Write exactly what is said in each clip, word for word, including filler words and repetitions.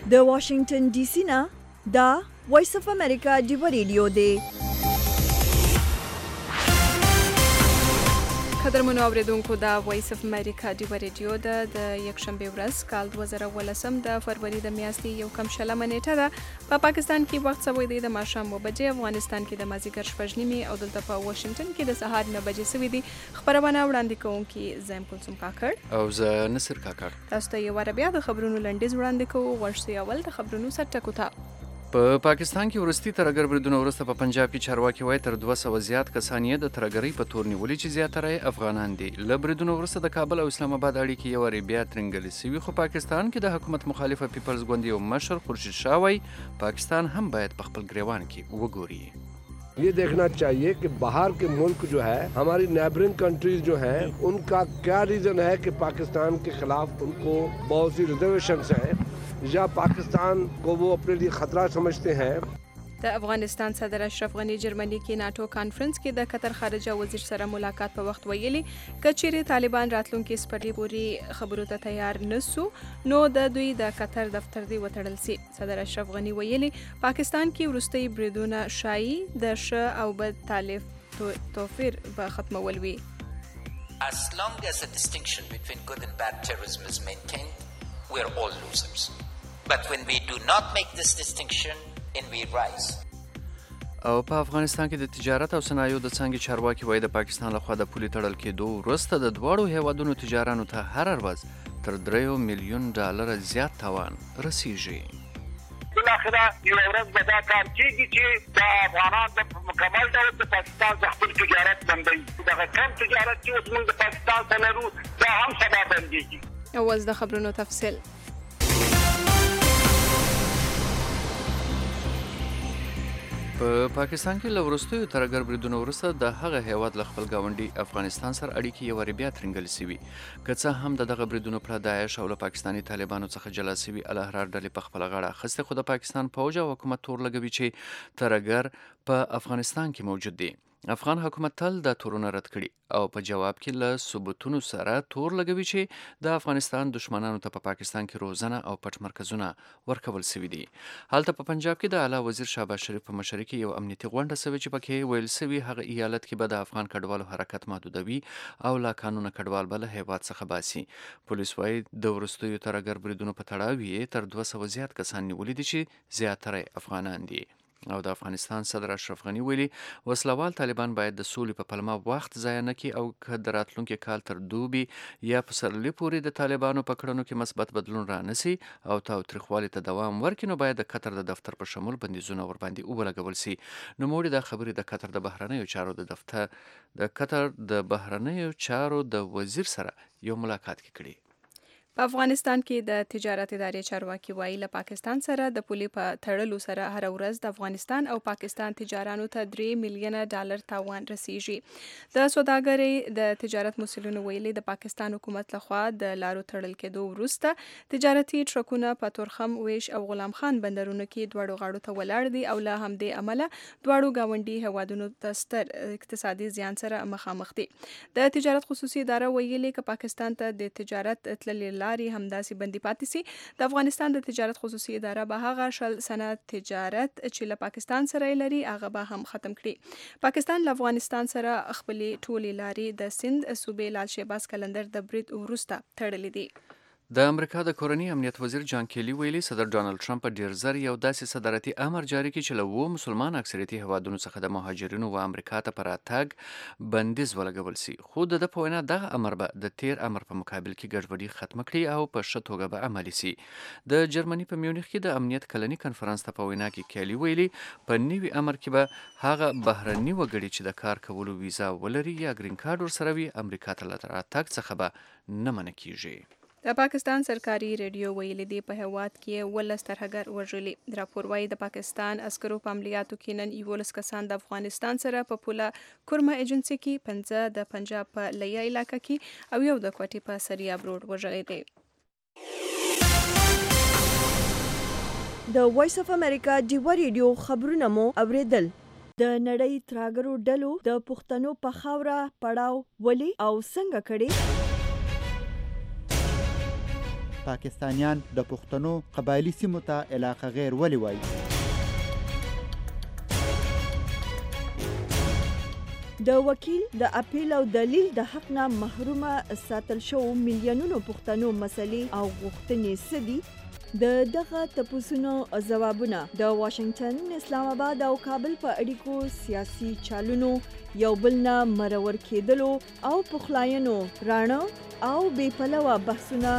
د واشنگټن ډي سي نه دا وایس اف امریکا ډیو ریډیو دی. قدرمنو اوریدونکو دا وایس اف امریکا ډیو ریډیو ده د یکشنبه ورځ کال دوه زره ولسم د فروری د میاشتې یو کم شلمه نیټه ده. په پاکستان کې وخت سوی دی د ماښام اوه بجې، افغانستان کې د مازدیګر شپږ نیمې او دلته په واشنگټن کې د سهار نه بجې سوي دي. خبرونه وړاندې کوونکي زه یم کلثوم کاکړ او زه نصر کاکړ. تاسو ته یو واره بیا د خبرونو لنډیز وړاندې کوو. غوږ شئ اول د خبرونو سر ټکو ته. په پاکستان کې ورستي ترهګر بریدونه وروسته په پنجاب کې چارواکي وایي تر دوه سوه زیات کسان یې د ترهګرۍ په تور نیولي چې زیاتره یې افغانان دي. له بریدونو وروسته د کابل او اسلام آباد اړیکې یو وارې بیا ترنګلې سوي، خو پاکستان کې د حکومت مخالفه پیپلز ګوند یو مشر خورشید شاه وایي پاکستان هم باید په خپل ګریوان کې وګوري. ये देखना चाहिए कि बाहर के मुल्क जो है, हमारी नेबरिंग कंट्रीज जो हैं, उनका क्या रीज़न है कि पाकिस्तान के खिलाफ उनको बहुत सी रिजर्वेशंस हैं या पाकिस्तान को वो अपने लिए ख़तरा समझते हैं. د افغانستان صدر اشرف غنی جرمني کې ناتو کانفرنس کې د قطر خارجه وزیر سره ملاقات په وخت ویلي کچېرې طالبان راتلونکي سپرلي پورې خبرو ته تیار نسو نو د دوی د قطر دفتر دی وتړل سي. صدر اشرف غنی ویلي پاکستان کې وروستي بریدونه شایي د ش او بد تالیف توفیر به ختمول وي. As long as the distinction between good and bad terrorism is maintained, we are all losers. But when we do not make this distinction, and we rise. او په افغانستان کې د تجارت او صنایعو د څانګې چارواکي وایي د پاکستان لخوا د پولي تړل کېدو وروسته د دواړو هیوادونو تجارانو ته هر ورځ تر دریو میلیون ډالره زیات تاوان رسیږي. بالاخره یو ورځ به دا کار کېږي چې د افغانان د مکمل ډول د پاکستان څخه خپل تجارت بندوي. دغه کم تجارت چې اوس موږ د پاکستان سره لرو دا هم سبا بندېږي. اوس د خبرونو تفصیل. په پاکستان کې له وروستیو ترهګر بریدونو وروسته د هغه هیواد له خپل ګاونډي افغانستان سره اړیکې یو وارې بیا ترنګلې سوي. که څه هم د دغه بریدونو پر داعش او له پاکستاني طالبانو څخه جلا سوي الاحرار ډلې په خپله غاړه اخیستې، خو د پاکستان پوځ او حکومت تور لګوي چې ترهګر په افغانستان کې موجود دی. افغان حکومت تل دا تورونه رد کړي او په جواب کې له ثبوتونو سره تور لګوي چې د افغانستان دشمنانو ته په پاکستان کې روزنه او پټ مرکزونه ورکول سوي دي. هلته په پنجاب کې د اعلی وزیر شهباز شریف په مشرۍ کې یو امنیتي غونډه سوې چې پکې ویل سوي هغه ایالت کې به د افغان کډوالو حرکت محدودوي او لا قانونه کډوال به له هیواد څخه باسي. پولیس وایي د وروستیو ترهګر بریدونو په تړاو یې تر دوه سوه زیات کسان نیولي دي چې زیاتره افغانان دي. او د افغانستان صدر اشرف غنی ویلي وسلوال طالبان باید د سولې په پلمه وخت ضایع نه کړي او که د راتلونکي کال تر دوبي یا پسرلي پورې د طالبانو په کړنو کې مثبت بدلون رانسي او تاوتریخوالي ته دوام ورکړي نو باید د قطر د دفتر په شمول بندیزونه ورباندې ولګول سي. نوموړي دا خبرې د قطر د بهرنیو چارو د دفتر د قطر د بهرنیو چارو د وزیر سره یو ملاقات کې کړي. په افغانستان کې د تجارت ادارې چارواکي وایي له پاکستان سره د پولې په تړلو سره هر ورځ د افغانستان او پاکستان تجارانو ته درې میلیونه ډالر تاوان رسیږي. د سوداګرۍ د تجارت مسؤلینو ویلي د پاکستان حکومت لخوا د لارو تړل کېدو وروسته تجارتي ټرکونه په تورخم، ویش او غلام خان بندرونو کې دواړو غاړو ته ولاړ دي او له همدې امله دواړو ګاونډي هیوادونو ته ستر اقتصادي زیان سره مخامخ دي. د تجارت خصوصي اداره ویلي که پاکستان ته د تجارت تللې لارې همداسې بندي پاتې سي د افغانستان د تجارت خصوصي اداره به هغه شل سنه تجارت چې له پاکستان سره لري هغه به هم ختم کړي. پاکستان له افغانستان سره خپلې ټولې لارې د سند صوبې لال شهباز کلندر د برید وروسته تړلې دي. د امریکا د کورني امنیت وزیر جان کیلی ویلي صدر ډانلډ ټرمپ په ډیر زر یو داسې صدارتي امر جاری کړي چې له اووه مسلمان اکثریتي هیوادونو څخه د مهاجرینو و امریکا ته په راتګ بندیز ولګول سي، خو د ده په وینا دغه امر به د تیر امر په مقابل کې ګډوډي ختمه کړي او په ښه توګه به عملي سي. د جرمني په میونخ کې د امنیت کلني کنفرانس ته په وینا کې کیلی ویلي په نوي امر کې به هغه بهرني وګړي چې د کار کولو ویزا ولري یا ګرین کارت ورسره وي امریکا ته له راتګ څخه به نه منع کیږي. د پاکستان سرکاري ریډیو ویلي دی په هیواد کې ولس ترهګر وژلي. راپور وایي د پاکستان عسکرو په عملیاتو کې نن یولس کسان د افغانستان سره په پوله کورمه ایجنسي کې، پنځه د پنجاب په لیا علاقه کې او یو د کوټې په سریاب روډ وژلی دی. د وایس اف امریکا ډیو ریډیو خبرونه مو اوریدل. د نړۍ ترهګرو ډلو د پښتنو په خاوره پړاو ولې او څنګه کړي؟ پاکستانیان د پښتنو قبایلي سیمو ته علاقه غیر ولې وایي؟ د وکیل د اپیل او دلیل د حق نه محرومه ساتل شو میلیونونو پښتنو مسلې او غوښتنې څه دي؟ د دغه تپوسونو ځوابونه د واشنگټن، اسلام آباد او کابل په اړیکو سیاسي چالونو یو بل نه مرور کېدلو او پخلاینو راڼه او بې پلوه بحثونه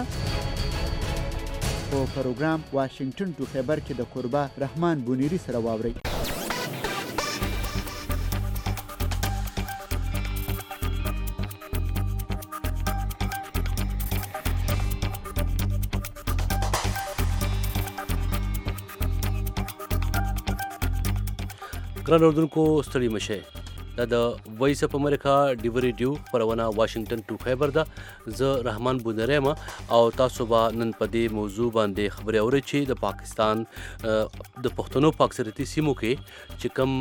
په پروګرام واشنگټن ټو خیبر کې د قربا رحمان بونیری سره واورئ. ګران اردوونکو ستړي مشه. دا د وایس اپ امریکا ډیو ریډیو خپرونه واشنگټن ټو خیبر ده. زه رحمان بونری یم او تاسو به نن په دې موضوع باندې خبرې اورئ چې د پاکستان د پښتنو په اکثریتي سیمو کې چې کوم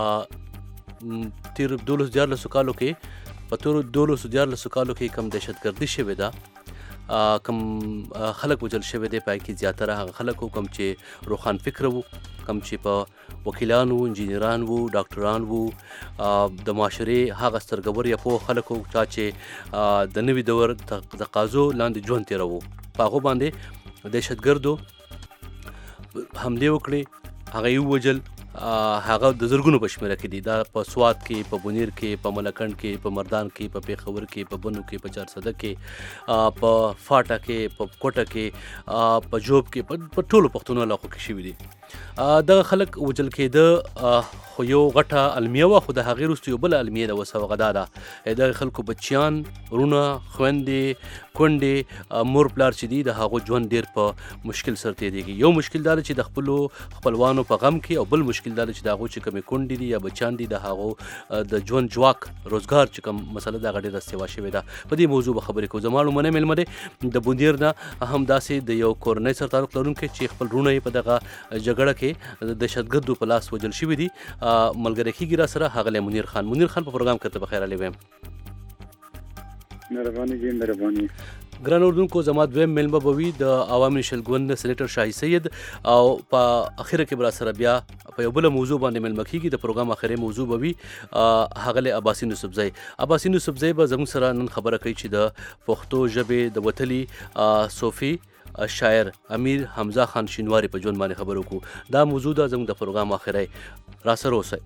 تیر دولس دیارلسو کالو کې په تیر دولسو دیارلسو کالو کې کوم دهشتګردي شوې ده، کم خلک وجل شوی دی، پای کې زیاتره هغه خلک وو کم چې روښان فکر وو، کم چې په وکیلان وو، انجینران وو، ډاکټران وو، د معاشرې هغه سترګور یا پوه خلک وو چې د نوي دور تقاضو لاندې ژوند تېروو. په هغو باندې دهشتګردو حملې وکړې، هغه یې ووژل. هغه د زرګونو په شمېره کې دي. دا په سوات کې، په بونیر کې، په ملکنډ کې، په مردان کې، په پېښور کې، په بنو کې، په چارسده کې، په فاټا کې، په کوټه کې، په جوب کې، په ټولو پښتنو علاقو کې شوي دي. دغه خلک وژل کېده، خو یو غټه المیه وه، خو د هغې وروسته یو بله المیه ده اوس، هغه دا ده دغه خلکو بچیان، وروڼه، خویندې، کونډې، مور پلار چې دي، د هغو ژوند ډېر په مشکل سره تېرېږي. یو مشکل دا ده چې د خپلو خپلوانو په غم کې، او بل مشکل دا ده چې د هغو چې کومې کونډې دي یا بچیان دي، د هغو د ژوند جواک روزګار چې کوم مسله ده هغه ډېره سیوا شوې ده. په دې موضوع به خبرې کوو. زما لومړنی میلمه دی د بونیر نه هم داسې د یو کورنۍ سره تعلق لرونکی چې خپل وروڼه یې په دغه جګړه کې د دهشتګردو په لاس وژل شوي دي. ملګری کېږي را سره ښاغلی منیر خان. منیر خان په پروګرام کې ته بخیر راغلی ویم. مهرباني جی مهرباني. ګران اردوونکو، زما دویم میلمه به وي د عوامي نشل ګوند سینیټر شاهي سید، او په اخره کې به را سره بیا په یو بله موضوع باندې میلمه کېږي. د پروګرام اخري موضوع به وي ښاغلی عباسي نوسفزی. عباسي نوسفزی به زموږ سره نن خبره کوي چې د پښتو ژبې د وتلي صوفي شاعر امیر حمزه خان شینواري په ژوند باندې خبرې وکړو. دا موضوع ده زموږ د پروګرام اخري. را سره اوسئ.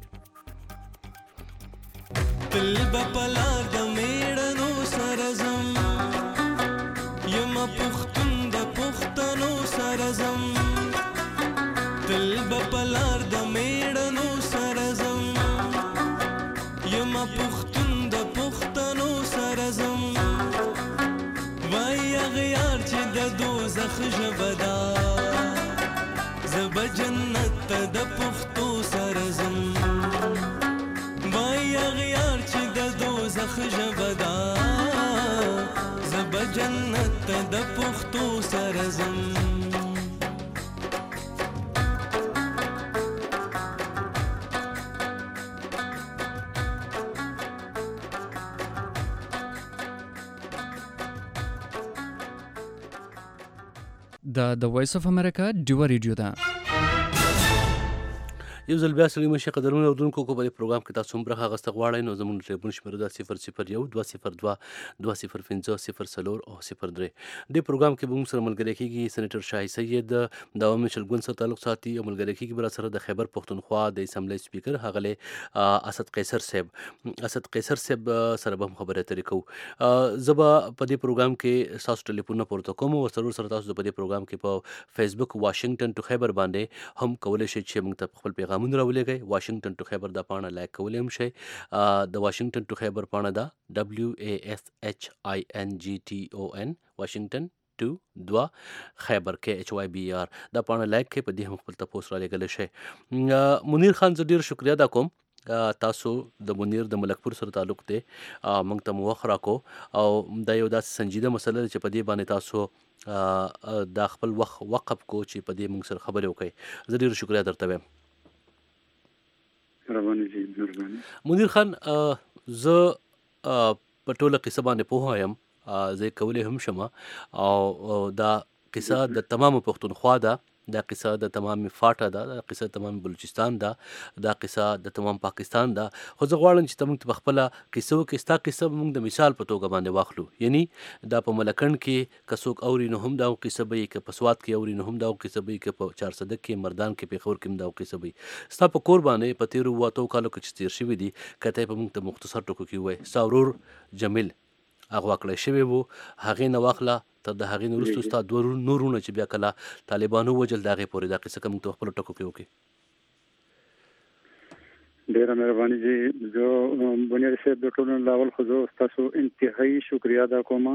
تل به په لار د میړنو سره ځم، یمه پښتون د پښتنو سره ځم. تل به په لار د میړنو سره ځم، یمه پښتون د پښتنو سره ځم. وای هغه یار چې د دوزخ ژبه ده، زه به جنت ته د پښتو سره ځم. وای هغه یار چې د دوزخ ژبه ده، زه به جنت ته د پښتو سره ځم. دا د وایس اف امریکا ډیو ریډیو ده. یو ځل بیا سلیم شي قدرمن اردوونکو کو په پروګرام کې تاسو هم برخه اخیستل غواړئ نو زموږ ټلیفون شمیره ده صفر صفر یو دوه صفر دوه دوه صفر پنځه صفر څلور او صفر درې. دې پروګرام کې به موږ سره ملګری کېږي سینیټر شاهي سید د عوامي نشل ګوند سره تعلق ساتي، او ملګری کېږي به سره د خیبر پښتونخوا د اسمبلی سپیکر ښاغلی اسد قیصر صاحب. اسد قیصر صاحب سره به هم خبرې اترې کوو. زه به په دې پروګرام کې ستاسو ټلیفونونه پورته کوم، او سرور سره تاسو په دې پروګرام کې په فیسبوک واشنگټن ټو خیبر باندې هم کولی شئ چې موږ ته خپل پیغامونه راولېږئ. واشنگټن ټو خیبر دا پاڼه لایک کولی هم شئ. د واشنگټن ټو خیبر پاڼه ده ډبلیو ای ایس ایچ آی این جی ټي او این واشنگټن ټو دوه خیبر کې ایچ وائی بي آر. دا پاڼه لایک کړئ، په دې هم خپل تپوس رالیږلی شئ. منیر خان زه ډېر شکریا ادا کوم، تاسو د منیر د ملکپور سره تعلق دی، موږ ته مو وخت راکو، او دا یو داسې سنجیده مسله ده چې په دې باندې تاسو دا خپل وخت وقف کو چې په دې موږ سره خبرې وکړئ. زه ډېر شکریا درته وایم. منیر خان، زه په ټوله قصه باندې پوه یم، زه یې کولی هم شم، او دا قصه د تمام پښتونخوا ده، دا قصه د تمام فاټا ده، دا قصه د تمام بلوچستان ده، دا قصه د تمام پاکستان ده. خو زه غواړم چې ته موږ ته په خپله قصه وکړې. ستا قصه به موږ د مثال په توګه باندې واخلو. یعنی دا په ملکنډ کې که څوک اوري نو هم دا قصه به وي، که په سوات کې اوري نو هم دا قصه به وي، که په چارصدق کې، مردان کې، پېښور کې هم دا قصه به وي. ستا په کور باندې په تېرو اووه اتو کالو کې چې تېر شوي دي، که ته یې په موږ ته مختصر ټکو کې ووایې. ستا ورور جمیل اغوا کړی شوی و، هغې نه واخله تر د هغې نه وروسته ستا دوه نورونه چې بیا کله طالبانو وجل، د هغې پورې دا قصه که موږ ته په خپلو ټکو کې وکړې. ډېره مهرباني جی. زه بنیادي صاحب د ټولو لاول خو زه ستاسو انتهایي شکریا ادا کوم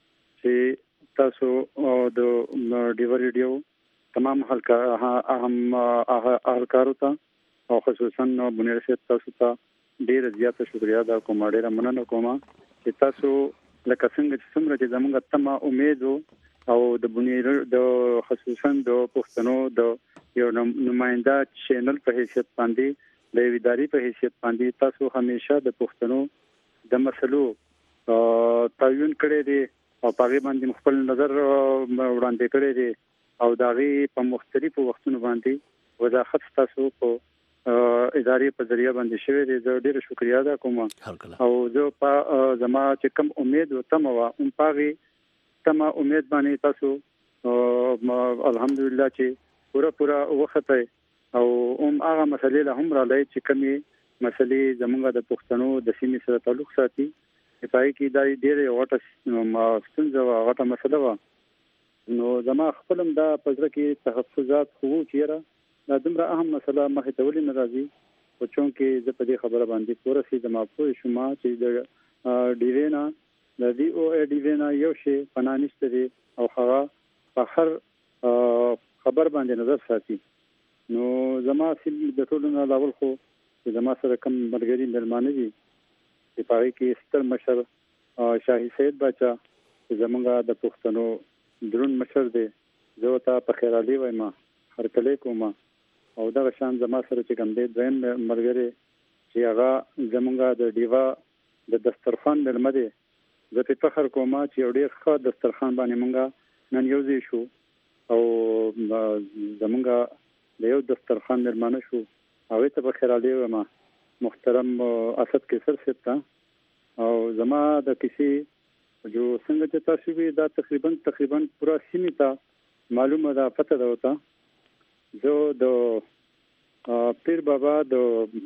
چې تاسو د ډیوه ریډیو تمام اهم اهلکارو ته او خصوصا بنیادي صاحب تاسو ته ډېره زیاته شکریا ادا کوم. ډېره مننه کوم چې تاسو لکه څنګه چې څومره چې زموږ تمه امید او د بنیادي د خصوصا د پښتنو د یو نماینده چینل په حیثیت باندې، د یو ادارې په حیثیت باندې تاسو همیشه د پښتنو د مسلو تعین کړی دی او په هغې باندې خپل نظر وړاندې کړی دی او د هغې په مختلفو وختونو باندې وضاحت تاسو په ادارې په ذریعہ باندې شوی دی. زه ډېره شکریا ادا کوم او زه په زما چې کوم امید او تمه وه هم په هغې تمه امید باندې تاسو الحمدلله چې پوره پوره وختئ او هم هغه مسلې له هم رالی چې کومې مسلې زموږ د پښتنو د سیمې سره تعلق ساتي، چې په هغې کې دا ډېرې غټه ستونزه وه، غټه مسله وه. نو زما خپل هم دا په زړه کې تحفظات خو وو چې یاره دا دومره اهم مسله مخې ته ولې نه راځي. خو چونکې زه په دې خبره باندې پوره سیدم، پوه شوم چې د ډیوې نه د ډي او اے ډیوې نه یو شی پناه نشته دی او هغه په هر خبر باندې نظر ساتي. نو زما د ټولو نه لاول خو چې زما سره کوم ملګري مېلمانه دي چې په هغې کې ستر مشر شاهي سید باچا چې زموږ د پښتنو درون مشر دی، زه ورته په خیرالي وایم، هرکلی کوم. او دغه شان زما سره چې کوم دی دویم ملګری چې هغه زموږ د ډیوه د دسترخوان مېلمه دی، زه پرې فخر کوم چې یو ډېر ښه دسترخوان باندې موږ نن یو ځای شو او زموږ د یو دسترخوان مېلمانه شو. هغوی ته په خیرالي وایم، محترم اسد کیسر صاحب ته. او زما د کیسې جو څنګه چې تاسو وی دا تقریبا تقریبا پوره سیمې ته معلومه ده، پته ده ورته. زه د پیر بابا د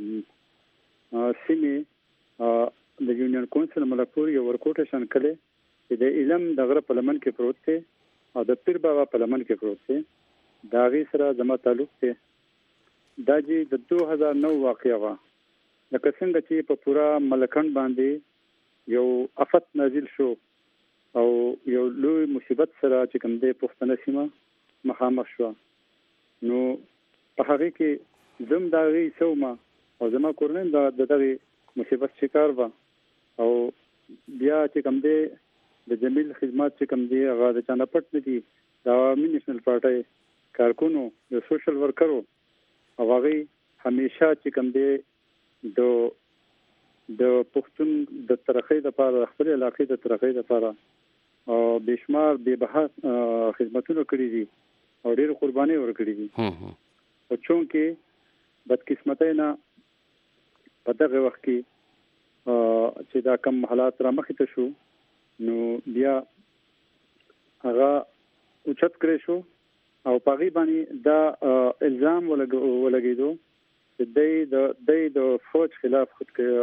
سیمې د یونین کونسل ملکپور یو ورکوټه شانکلې چې د علم د غره په لمن کې پروت دی او د پیر بابا په لمن کې پروت دی، د هغې سره زما تعلق دی. دا چې د دوه هزار نو واقعه وه، لکه څنګه چې په پوره ملکنډ باندې یو افت نازل شو او یو لوی مصیبت سره چې کوم دی پښتنه سیمه مخامخ شوه. نو په هغې کې زه هم د هغې څه وم او زما کورنۍ هم د دغې مصیبت شکار وه. او بیا چې کوم دی د جمیل خدمات چې کوم دی هغه د چا نه پټ نه دي، د عوامي نیشنل پارټۍ کارکونو د سوشل ورکرو او هغې همیشه چې کوم دی د د پښتون د ترقۍ لپاره، خپل علاقې د ترقۍ لپاره او بېشمار بې بها خدمتونه کړي دي او ډېر قربانۍ ورکړي دي. او چونکې بدقسمتۍ نه په دغه وخت کې چې دا کم حالات را مخې ته شو، نو بیا هغه اوچت کړی شو او په هغې باندې دا الزام ولګېدو چې دی د دی د فوج خلاف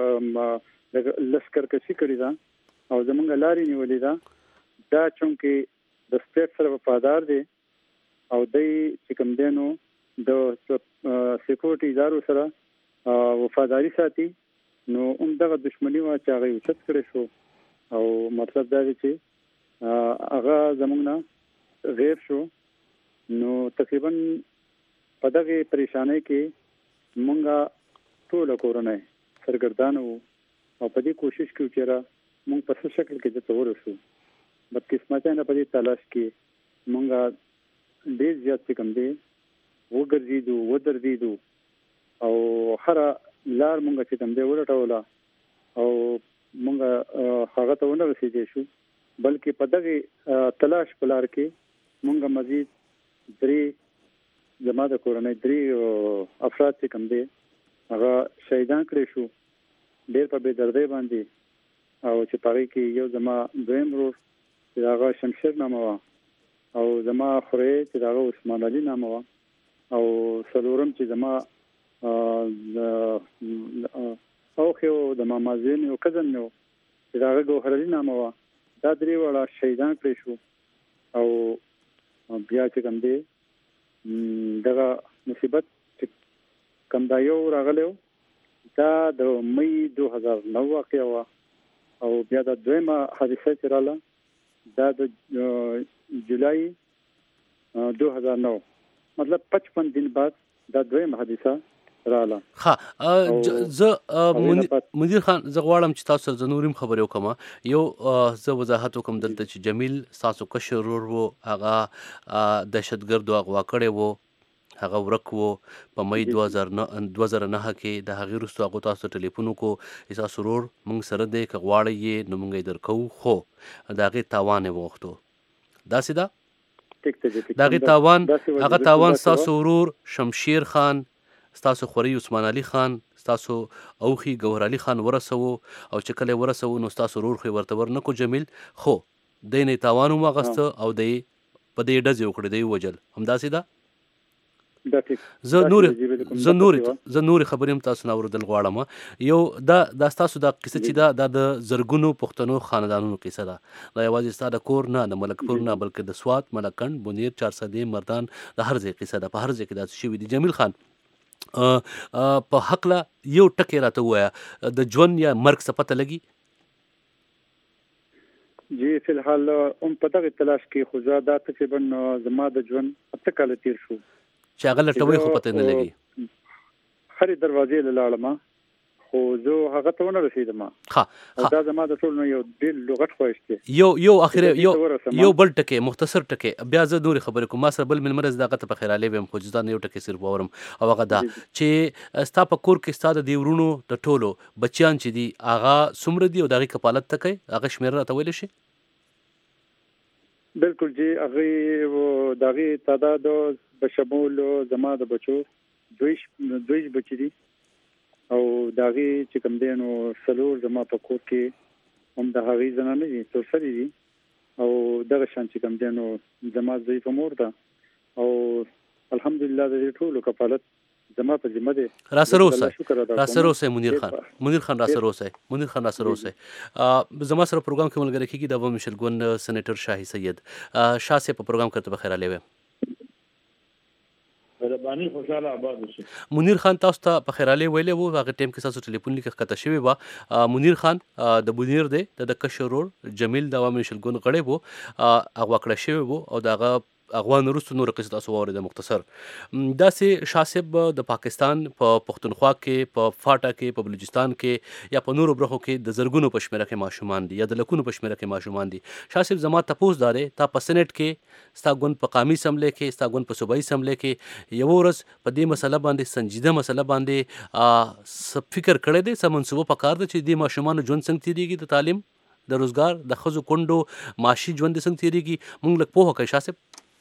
لشکرکشي کړې ده او زموږ لارې نیولې ده. دا چونکې د سټیټ سره وفادار دی او دی چې کوم دی نو د سکیورټي ادارو سره وفاداری ساتي، نو هم دغه دشمني وه چې هغه اوچت کړی شو. او مطلب دا دی چې هغه زموږ نه غیر شو. نو تقریبا په دغې پریشانۍ کې مونږه ټوله کورنۍ سرګردانه وو او په دې کوشش کې چې را مونږ په څه شکل کې دته ورسو. بدقسمتۍ نه په دې تلاش کې مونږه ډېر زیات چې کوم دی وګرځېدو، ودرېدو او هره لار مونږ چې کوم دی ولټوله او مونږ هغه ته ونه رسېدی شو، بلکې په دغې تلاش په لار کې مونږ مزید درې زما د کورنۍ درې افراد چې کوم دي هغه شهیدان کړی شو ډېر په بې دردۍ باندې او چې په هغې کې یو زما دویم ورور چې د هغه شمشیر نامه وه او زما خورې چې د هغه عثمان علي نامه وه او څلورم چې زما اوښې و د ماما زوی مې و کزن مې و چې د هغه ګوهر علي نامه وه دا درې واړه شهیدان کړی شو او بیا چې کوم دی دغه مصیبت چې کوم دا یو راغلی و دا د مې دو هزار نو واقع وه او بیا د دویمه حادثه چې راغله دا د جولای دو هزار نو مطلب پچپن دن بعد دا دویمه حادثه رااله. ها زه مدیر خان زه غواړم چې تاسو سره نورم خبرې وکم یو زه وضاحت وکم دلته چې جمیل تاسو کشر ورور وو هغه دهشتګردو اغوا کړی وو هغه ورک وو په مې دوه زره نه کې د هغې وروسته هغو تاسو ټلیفون وکړو تاسو ورور موږ سره دی که غواړئ یې نو موږ یې درکوو خو د هغې تاوان یې وغوښتو داسې ده د هغې تاوان هغه تاوان ستاسو ورور شمشیر خان ستاسو خوري عثمان علي خان ستاسو اوخي ګوهر علي خان ورسوو او چې کله ورسوو نو ستاسو ورور خو ورته ورنکو جمیل خو دی نه تاوان هم واغسته او دی په دې ډزې وکړې دی وجل همداسې ده زه نورې زه نورې زه نورې خبرې هم تاسو نه اورېدل غواړم یو دا دا ستاسو دا قصه چې ده دا د زرګونو پښتنو خاندانونو قصه ده دا یوازې ستا د کور نه د ملکپور نه بلکې د سوات ملکند بونیر چارسدې مردان د هر ځای قصه ده په هر ځای کې داسې شوي دي جمیل خان په حقله یو ټکی راته ووایه د ژوند یا مرګ څه پته لګي جی فی الحال هم په دغه تلاش کې خو زه دا تقریبا زما د ژوند اته کاله تیر شو چې هغه لټوي خو پته نه لګي هرې دروازې له لاړم خو زه هغه ته ونه رسیدم او دا زما د ټول نو یو ډېر لغت خوښ دی یو یو اخر یو یو بل ټکی مختصر ټکی بیا زه نورې خبرې کوم ما سره بل ملمرز دغه ته په خیرالې ویم خو ځان یو ټکی صرف واورم او هغه دا چې ستا په کور کې ستا د دې ورونو د ټولو بچیان چې دي هغه څومره دي او د هغې کفالت ته کوي هغه شمېر راته ویلی شي بالکل جی هغې د هغې تعداد بشمول زما د بچو دویش بچي دي او د هغې چې کوم دی نو څلور زما په کور کې هم د هغې زنانه دي څو سرې دي او دغه شان چې کوم دی نو زما ضعیفه مور ده او الحمدلله د دې ټولو کفالت زما په ذمه دی راسره اوسئ راسره اوسئ منیر خان منیر خان راسره اوسئ منیر خان راسره اوسئ زما سره پروګرام کې ملګری کېږي د عوام مشلګون سېنیټر شاهي سید شاه صاحب په پروګرام کې ته بخیر علی ویم مهرباني خوشاله آباد شي منیر خان تاسو ته په خیراله ویلې وو هغه ټیم کې تاسو ټلیفون لیکه کته شوی و منیر خان د منیر دی د کشرور جمیل د عوام مشلګون غړی وو هغه کړه شوی وو او دغه اغوان وروسته نور قصه تاسو واورئ مختصر داسې شاسب د پاکستان په پښتونخوا کې په فاټا کې په بلوچستان کې یا په نورو برخو کې د زرګونو په شمېره کې ماشومان دي یا د لکونو په شمېره کې ماشومان دي شاسب زما تپوس دارې تا په سنټ کې ستا ګوند په قامي اسمبلی کې ستا ګوند په صوبایي اسمبلی کې یوه ورځ په دې مسله باندې سنجیده مسله باندې فکر کړی دی څه منصوبه پکار ده چې دې ماشومانو ژوند څنګه تېرېږي د تعلیم د روزګار د ښځو کونډو معاشي ژوند څنګه تېرېږي موږ لږ پوهه کوئ شاسب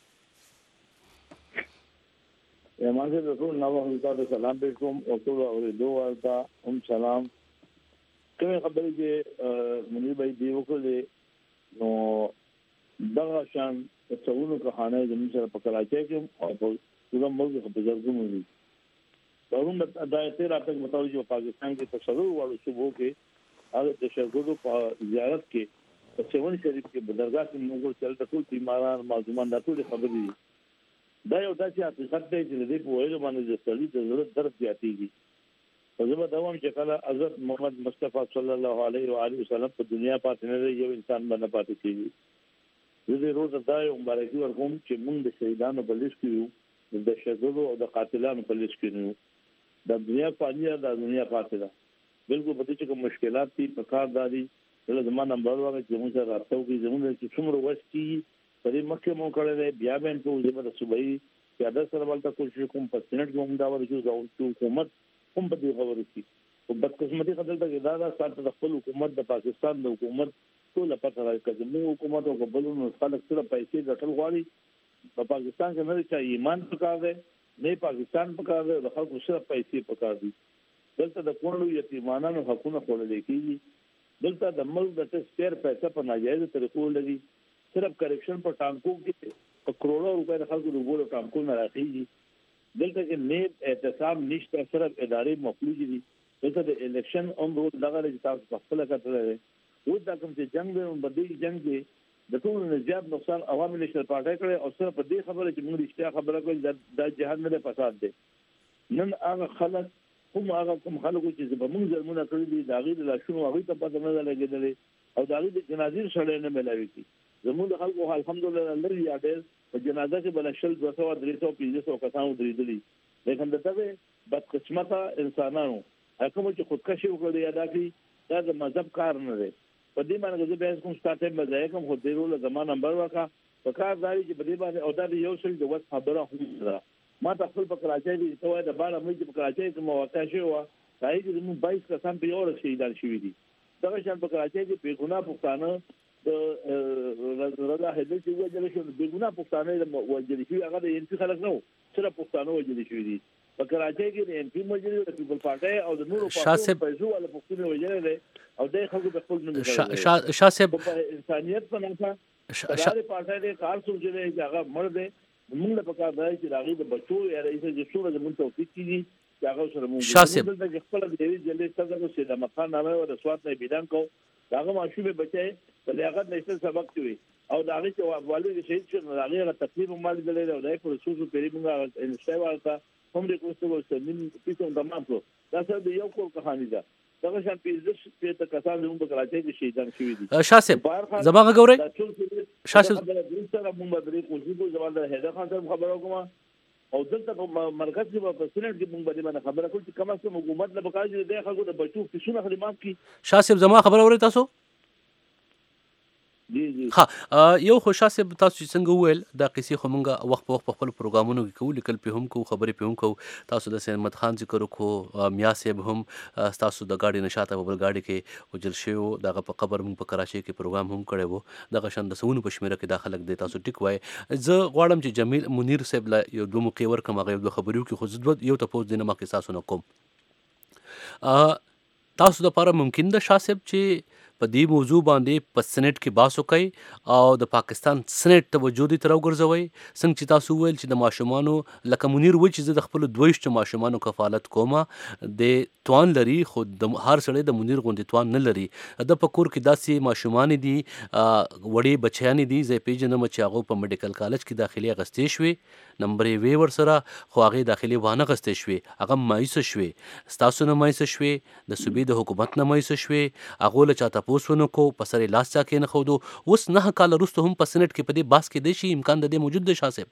ایمان سے رسول نو حضرت سلام پیش کوم او ټول اوریدو ورته هم سلام کومه خبرې چې منیر بھائی دی وکړي نو دغه شان څوونو کہانه زموږ سره په کراچۍ کې او په ټول ملک په بزرګونو دي پرون د دایته راته متوجه چې پاکستان کې تصور والو صوبو کې هغه د شګورو په زیارت کې په چون شریف کې بدرګاه کې موږ چل ټول بیماران معصومان د ټول خبرې دي دا یو داسې حقیقت دی چې د دې په ویلو باندې د سړي د ضرورت درد زیاتېږي په زه به دا وایم چې کله حضرت محمد مصطفی صلی الله علیه و آله وسلم په دنیا پاتې نه دی یو انسان به نه پاتې کېږي زه دې روز دا یو مبارکي ورکوم چې موږ د شهیدانو په لیست کې یو د دهشتګردو او د قاتلانو په لیست کې یو د دنیا فانی ده د دنیا پاتې ده بالکل په دې چې کوم مشکلات دي په کار داري له زمانه نمبر واغې چې موږ سره رابطه وکړي زموږ چې څومره وخت کې په دې مکه مو کړی بیا به په ځمه د صوبایي پیاده سره ولته کوشش کوم په سېنات کې هم دا ورته چې حکومت هم په دې خبرو کې او بدقسمتي خدای ته دا دا ساتل د خپل حکومت د پاکستان د حکومت ټول پته راځي چې موږ حکومت او بلونو خلک سره پیسې ګټل غواړي په پاکستان کې نه چې ایمان پکار دی نه پاکستان پکار دی د خلکو سره پیسې پکار دي دلته د کونډو یتیمانو حقونه خوړل کېږي دلته د ملک د ټکسپیر پیسې په ناجایز طریقو لګي صرف کریکشن په ټانکو کې په کروڑو روپے د خلکو د ګورو ټانکو نه راځي دلته کې نه اعتصام نشته صرف ادارې مفلوج دي دلته د الیکشن عمر دغه چې تاسو په خپل کتل دي و دا کوم چې جنگ دی باندې جنگ دی د ټول نجاب نقصان عوامي نشل پارټای کړي او صرف په دې خبره چې موږ رښتیا خبره کوي د جهاد نه فساد دی نن هغه خلک کوم هغه کوم خلکو چې په موږ ځمونه کړی دي دا غي د لاشونو هغه ته پته نه لګیدلې او دا غي د جنازې سره نه ملاوي کی زموږ خلکو الحمدلله لري یادل په جنازه کې بلشل دوه سوه درې سوه پنځه سوه کسانو درېدلي لیکن دغه بدقسمته انسانانو حکومت چې خودکشي وکړي ادا کړي دا د مذهب کار نه دی په دې باندې چې به کوم ستاسو مزایق هم خو دې ورو زمانه نمبر وکا په کار داري چې په دې باندې او دا یو څل د وخت خبره هم ما ته خپل په کراچۍ کې ته د بالا مې په کراچۍ کې مواقع شوی و راځي چې موږ بایس کسان په یو ورځ شهیدان شوي دي دغه شان په کراچۍ کې په ګناه پښتانه د رضا هدل چې وجل شو د ګناه پښتانه وجل شوی هغه د ان پی خلک نو صرف پښتانه وجل شوی دي په کراچۍ کې د ان پی مجلس د پیپل پارټي او د نورو پارټیو په ځو ول پښتون وجل دي او د خلکو په خپل نوم شاه شاه انسانيت په نامه شاه پارټي د کار سوچلې چې هغه مړ دي موږ په کار دی چې راغی د بچو یا رئیس د څوره د مونږ توفیق کیږي چې هغه سره موږ د خپل د دې جلې څنګه چې د مکان نامه او د سواد نه بيدان کو داغه ماشومه بچي په لیاقت نشته سبق کوي او داغه چې والد شهید شو داغه تکلیف مال دلې او دای په رسوسو پیری موږ انشته ورته هم د کوستو سمین پیټون د مانتو دا څه د یو کور کہانی ده دغه شان پیزه په کسان موږ په کراچۍ کې شهیدان شوي دي شاسب زماغه ګوري شاسب سره موږ درې کوشش زموږ د هدا خان سره خبرو کوم او دلته په مرکز کې په سینټ کې موږ باندې خبره کوم چې کوم څه حکومت له بقای دي د خلکو د بچو فیسونه خدمات کی شاسب زما خبر اوري تاسو جی جی ها یو خو شاسب تاسو څنګه ویل دا قصې خو مونږه وخت په وخت په خپل پروګرامونو کې کوو لیکل په هم کو خبرې په هم کو تاسو د سید خان ذکر وکړو میا صاحب هم تاسو د گاډي نشاته په بل گاډي کې وجل شو دغه په قبر مونږ په کراچۍ کې پروګرام هم کړی وو دغه شند سونو په شمیره کې داخلك دی تاسو ټیک وای زه غواړم چې جمیل منیر صاحب لا یو دوه موقع ورکم هغه یو خبرو کې خو زد یو تاسو دینه ما کې تاسو نه کوم تاسو د لپاره ممکن ده شاسب چې په دې موضوع باندې په سېنات کې بحث وکړي او د پاکستان سېنات توجه دي تر وګرځوي څنګه چې تاسو ویل چې د ماشومانو لکه منیر و چې د خپل دویشت ماشومانو کفالت کومه د توان لري خو د هر سړی د منیر غوندي توان نه لري د پکور کې داسې ماشومان دي وړي بچیان دي زې پیژنم چې هغه په میډیکل کالج کې داخلي غستې شوې نمبر وی ور سره خو هغه داخلي وانه غستې شوې هغه مایوس شوې ستاسو نه مایوس شوې د صوبې د حکومت نه مایوس شوې هغه له چاته پوسونو کو پسرې لاس چا کې نه خو دو اوس نه کال وروسته هم په سېنات کې په دې باس کې د شي امکان د دې موجود دی شاسب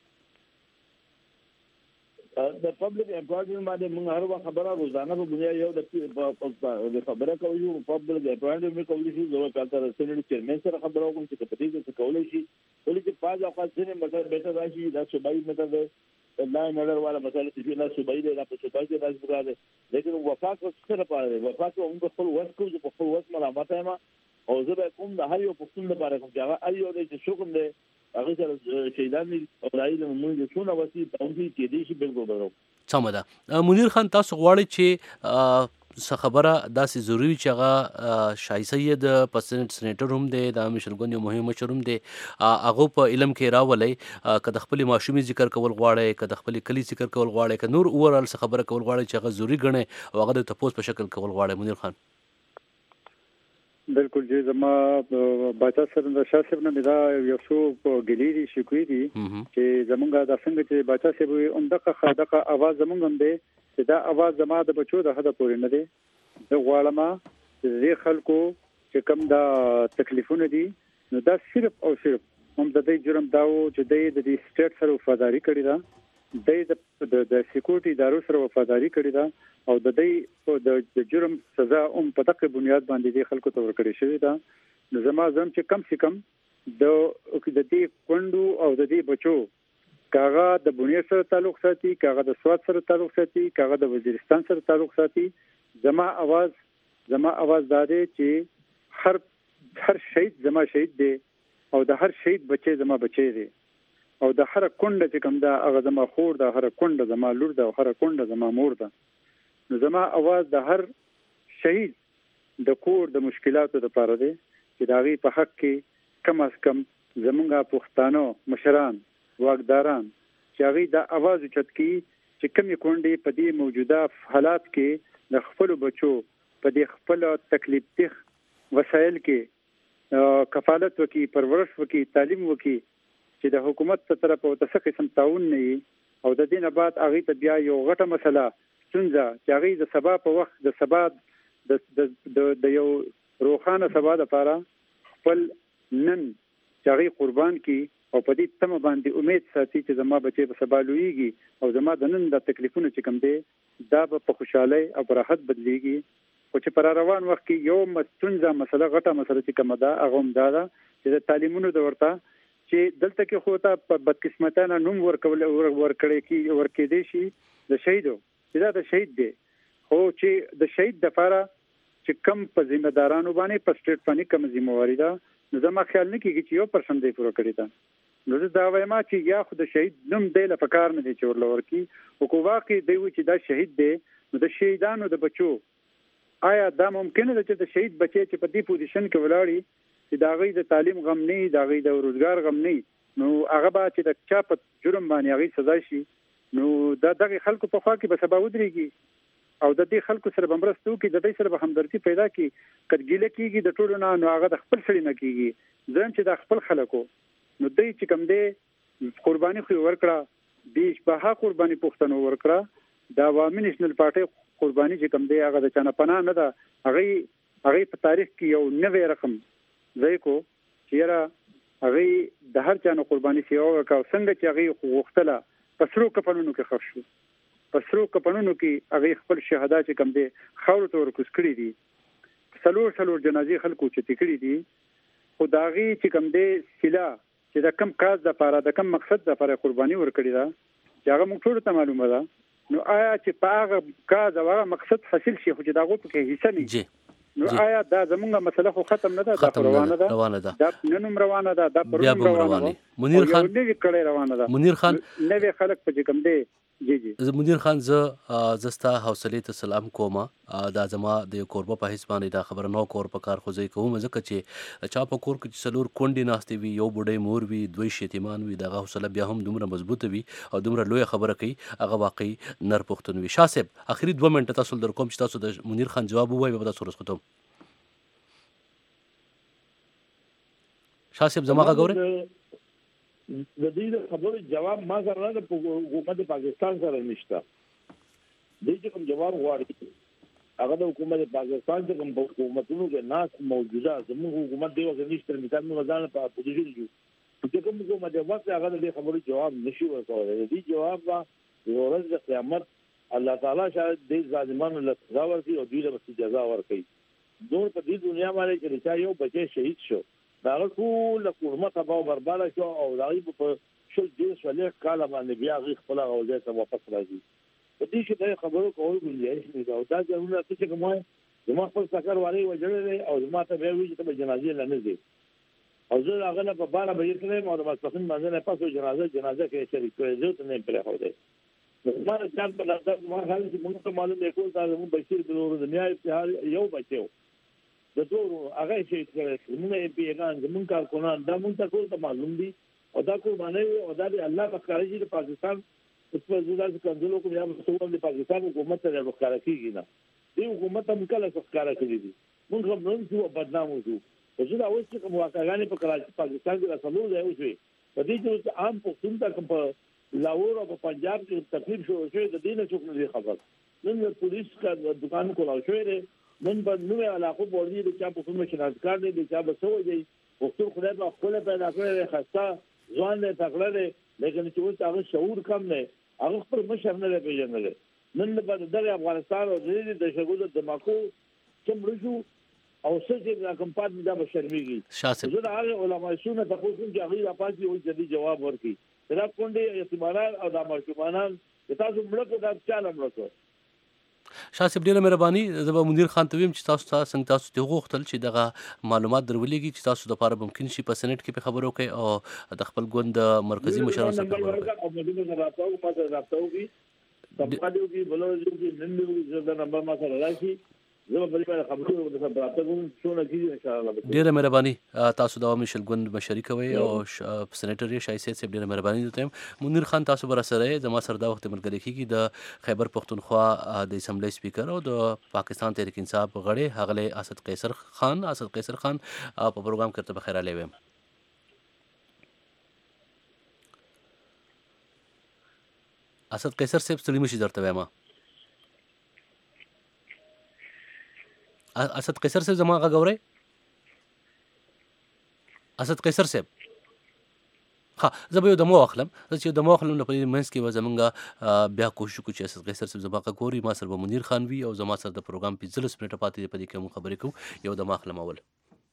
د پبلک امپلویمنت باندې موږ هر وخت خبره روزانه په دنیا یو د خبره کوي پبلک امپلویمنت کوي چې زه کله سېنات چیرمن سره خبرو کوم چې په دې کې کولای شي ولې چې پاج اوقات ځینې مطلب بیٹر راشي دا صوبایي مطلب لا نړر والا مسله چې لا صوبایي دی لا په صوبایي کې راځي بګاده لیکن وفاق سره پاره وفاق موږ خپل وس کوو چې په خپل وس ملامت ما او زه به کوم د هر یو پښتون لپاره کوم چې هغه ایو د چې شکر دی هغه سره شهیدان او راځي موږ څونه وسی په دې کې دې شي بالکل برو سم ده منیر خان تاسو غواړئ چې څه خبره داسې ضروری چې هغه شای سید پرسنټ سېنیټر هم دی د مشرګون یو مهم مشر هم دی هغه په علم کې راولي که د خپل ماشومي ذکر کول غواړي که د خپل کلی ذکر کول غواړي که نور اورال څه خبره کول غواړي چې هغه ضروری ګڼي او هغه د تپوس په شکل کول غواړي منیر خان بالکل جی زما باچا سره د شاسب نه دا یو څو ګلیری شکوي دي چې زمونږه د څنګه چې باچا سره اومدغه خادقه आवाज زمونږ هم دی چې دا आवाज زما د بچو د هدا پورې نه دی د غواړما چې خلکو چې کم دا تکلیفونه دي نو دا صرف او صرف هم د دې جرم داو چې د دې سټیټ سره وفاداری کړی دا د د سکیورټي ادارو سره وفاداری کړی دا او د دې د جرم سزا هم په دغه بنیاد باندې د خلکو تور کړی شوی دا نو زما زم چې کم سے کم د د دې کندو او د دې بچو کاغه د بنیاد سره تعلق ساتي کاغه د سواد سره تعلق ساتي کاغه د وزیرستان سره تعلق ساتي زما आवाज زما आवाज داده چې هر هر شهید زما شهید دی او د هر شهید بچي زما بچي دی او د هر کونډه چې کوم دا هغه زما خور ده، هر کونډه زما لور ده، او هر کونډه زما مور ده. نو زما اواز د هر شهید د کور د مشکلاتو لپاره دی چې د هغې په حق کې کم از کم زمونږ پښتانه مشران واکداران چې هغې دا اواز اوچت کړي چې کومې کونډې په دې موجوده حالات کې د خپلو بچو په دې خپل تکلیف تیخ وسایل کې کفالت وکړي، پرورش وکړي، تعلیم وکړي، چې د حکومت په طرف او څه قسم تعاون نه وي. او د دې نه بعد هغې ته بیا یو غټه مسله ستونزه چې هغې د سبا په وخت د سبا د د یو روښانه سبا لپاره خپل نن چې هغې قربان کړي او په دې تمه باندې امید ساتي چې زما بچی په سبا لویږي او زما د نن د تکلیفونو چې کوم دی دا به په خوشحالۍ او په راحت بدلیږي. خو چې پر روان وخت کې یو ستونزه مسله غټه مسله چې کومه ده هغه هم دا ده چې د تعلیمونو د ورته چې دلته کې خو ته په بدقسمتانه نوم ورکول ورکړی کې ورکېدی شي د شهیدو چې دا د شهید دی، خو چې د شهید دپاره چې کم په ذمہ دارانو باندې په سټیټ باندې کم ذمہواري ده، نو زما خیال نه کېږي چې یو پرسنټ دی پوره کړې ده. نو زه دا وایم چې یا خو د شهید نوم دی له پکار نه دی چې ورله ورکړي، خو که واقع دی وي چې دا شهید دی نو د شهیدانو د بچو آیا دا ممکنه ده چې د شهید بچی چې په دې پوزیشن کې ولاړي چې د هغوی د تعلیم غم نه وي، د هغوی د روزګار غم نه وي، نو هغه به چې د چا په جرم باندې هغوی سزا شي، نو دا دغې خلکو په خوا کې به سبا ودرېږي او د دې خلکو سره به مرسته وکړي، د دوی سره به همدردي پیدا کړي. که ګیله کېږي د ټولو نه نو هغه د خپل سړي نه کېږي. ځم چې دا خپل خلکو نو دوی چې کوم دی قرباني خو یې ورکړه، بیش بها قرباني پښتنو ورکړه، د عوامي نیشنل پارټۍ قرباني چې کوم دی هغه د چا نه پناه نه ده. هغې هغې په تاریخ کې یو نوی رقم ځای کو چې یاره هغې د هر چا نه قرباني سیوا ورکړه او څنګه چې هغې غوښتله په سرو کفنونو کې ښخ شو، په سرو کفنونو کې هغې خپل شهدا چې کوم دی خاورو ته ورکوز کړي دي، څلور څلور جنازې خلکو اوچتې کړي دي. خو د هغې چې کوم دی سیله چې د کم کاز دپاره د کم مقصد دپاره قرباني ورکړې ده چې هغه موږ ټولو ته معلومه ده، نو آیا چې په هغه کاز او هغه مقصد حاصل شي خو چې د هغو پکې حصه نه نو آیا دا زمونږ مسله خو ختم نه ده؟ دا روانه ده، روانه ده، دا نن هم روانه ده، دا پرون هم روانه ده. منیر خان نوې کړی روانه ده، منیر خان نوې خلک په چې کوم دی. جی جی منیر خان زه زستا حوصلې ته سلام کوم. دا زما د یو کوربه په حیث باندې دا خبره نو کور په کار خو ځای کوم، ځکه چې چا په کور کې چې څلور کونډې ناستې وي، یو بوډۍ مور وي، دوی یتیمان وي، دغه حوصله بیا هم دومره مضبوطه وي او دومره لویه خبره کوي، هغه واقعي نر پښتون وي. شاه صاحب اخري دوه منټه تاسو در کوم چې تاسو د منیر خان جواب ووایئ به تاسو رسخوتم. شاه صاحب زما غږ اورئ؟ د دې خبرو جواب ما سره نه د حکومت پاکستان سره نشته. دې چې کوم جواب غواړي هغه د حکومت پاکستان څخه کوم حکومتونو کې ناس موجوده زموږ حکومت دی وګورئ نشته مثال موږ ځان په پوزیشن یو چې کوم حکومت وخت هغه د خبرو جواب نشي ورکولای. دې جواب با یو ورځ د قیامت الله تعالی شاید دې ظالمانو له سزا ورکړي او دوی له سزا ورکړي. دوی په دې دنیا باندې چې یو بچی شهید شو دا ټول قومه تباہ او برباد شو او دای په شل دیش ولې کاله باندې بیا غي خپل غوځي ته واپس راځي. په دې چې دا خبرو کوو ګنجایش نه دا او دا ضروري نه چې کومه زما خپل سفر واري وجړل او زما ته به وی چې په جنازې لنه دي او زه هغه په بارا به کړم او د مسلمان باندې نه پاسو جنازه جنازه کې شریک کړو ته نه پرې هو دی. ما ځان په لاسه ما حال چې موږ ته معلوم دی کوم تاسو موږ بشیر د نور دنیا ابتحال یو بچو د دوه هغه شي چې موږ یې پیغام زمونږ کارکونان دا موږ ته ټول ته معلوم دي او دا قرباني او دا د الله په کار چې د پاکستان په ځودا چې کنځلو کوم یا مسوول د پاکستان حکومت سره وکړه کیږي نه دی حکومت هم کله څخه کوي دي موږ هم نن څو بدنام وو او زه دا اوس چې کوم واقعانه په کراچي پاکستان کې رسولو دی اوس وي په دې چې عام پښتون ته کوم په لاهور او په پنجاب کې تکلیف شو شوی د دینه څوک نه خبر نن د پولیس کا دکان کولاو شوی دی نن په نوې علاقو باندې د چا په کومه شناخت دی د چا به سوې دی پښتون خدای په خپل پیدا کړی خاصه ځوان نه تکړه لیکن چې اوس هغه شعور کم نه هغه خپل مشر نه پیژنل نن په د افغانستان او د شګو د دماکو کوم رجو او څه چې کوم پات دا به شرمېږي شاسب زه د هغه علماء سونه ته کوم چې هغه راپاتې وي جدي جواب ورکړي دا کونډې یتیمان او د ماشومان تاسو مړه کو دا چاله مړه کو شاه صاحب ډېره مهرباني. زه به منیر خان ته ویم چې تاسو ته څنګه تاسو ته وغوښتل چې دغه معلومات در ولېږي چې تاسو دپاره ممکن شي په سنټ کې پې خبرې وکړئ او د خپل ګوند د مرکزي مشرانو سره خبرې وکړئ. او مدیر سره رابطه وکړو، ما سره رابطه وکړي، طبقه دې وکړي، بلوز دې وکړي، نن دې وکړي، زه دا نمبر ما سره راشي، زه به په دې باندې خبرې وکړم، درسره رابطه کوم، څونه کېږي انشاءالله. ډېره مهرباني. تاسو د عوامي شل ګوند مشري کوئ او سنیټر یې شاه سید صاحب ډېره مهرباني درته یم. منیر خان تاسو به راسره یې، زما سره دا وخت ملګری کېږي د خیبر پښتونخوا د اسمبلی سپیکر او د پاکستان تحریک انصاف غړی ښاغلی اسد قیصر خان. اسد قیصر خان په پروګرام کې ورته بخیر راغلی ویم. اسد قیصر صاحب ستړي مشي درته وایم. اسد قیصر صاحب زما غږ اورئ؟ اسد قیصر صاحب ها زه به یو دمه واخلم. زه چې یو دمه واخلم نو په دې منځ کې به زمونږ بیا کوشش وکړو چې اسد قیصر صاحب زما غږ اوري، ما سره به منیر خان وي او زما سره د پروګرام پنځلس منټه پاتې دی، په دې کې موږ خبرې کوو. یو دمه اخلم اول.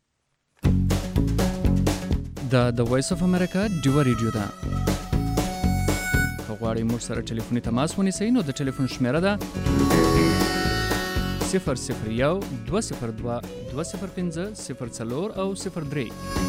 دا د وایس اف امریکا ډیوه ریډیو ده. که غواړئ موږ سره ټلیفوني تماس ونیسئ نو د ټلیفون شمیره ده صفر صفر یو دوه صفر دوه دوه صفر پنځه صفر څلور او صفر درې.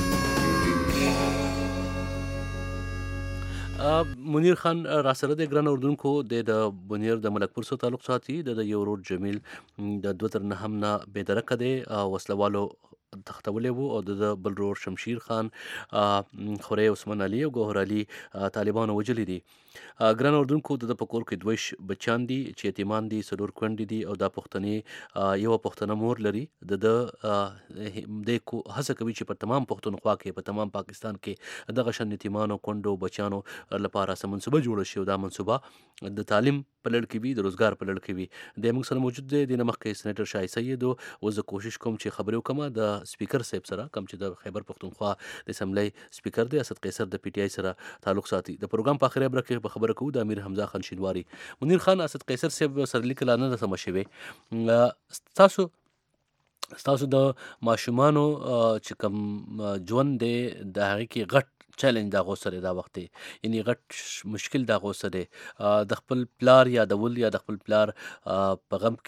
منیر خان راسره د ګران اردوونکو د بنیر د ملکپور سره تعلق ساتي. د یو ورور جمیل د دوه تر نهم نه بېدرکه دی، وسلوالو تختولی وو او د بل ورور شمشیر خان، خوری عثمان علي او ګوهر علي طالبانو وجلی دي. ګران اردوونکو د په کور کې دوه بچیان دي چې یتیمان دي، څلور کونډې دي او دا پښتنې یوه پښتنه مور لري. د ده دی هڅه کوي چې په تمام پښتونخوا کې، په تمام پاکستان کې دغه شان یتیمانو، کونډو، بچیانو لپاره څه منصوبه جوړه شي او دا منصوبه د تعلیم په لړ کې وي، د روزګار په لړ کې وي. دی موږ سره موجود دی. دې نه مخکې سنیټر شاه سید و. اوس زه کوشش کوم چې خبرې وکړم د سپیکر صاحب سره، کوم چې د خیبر پښتونخوا د اسمبلی سپیکر دی، اسد قیصر د پی ټی آی سره تعلق ساتي. د پروګرام په آخري برخه کې به خبره کوو د امیر حمزه خان شینواري. منیر خان اسد قیصر صاحب سره لیکل نه ده سمه شوې. ستاسو ستاسو د ماشومانو چې کوم ژوند دی د هغې کې غټ چیلنج د هغو سره دا وخت دی، یعنی غټ مشکل د هغو سره دی. د خپل پلار یادول یا د خپل پلار په غم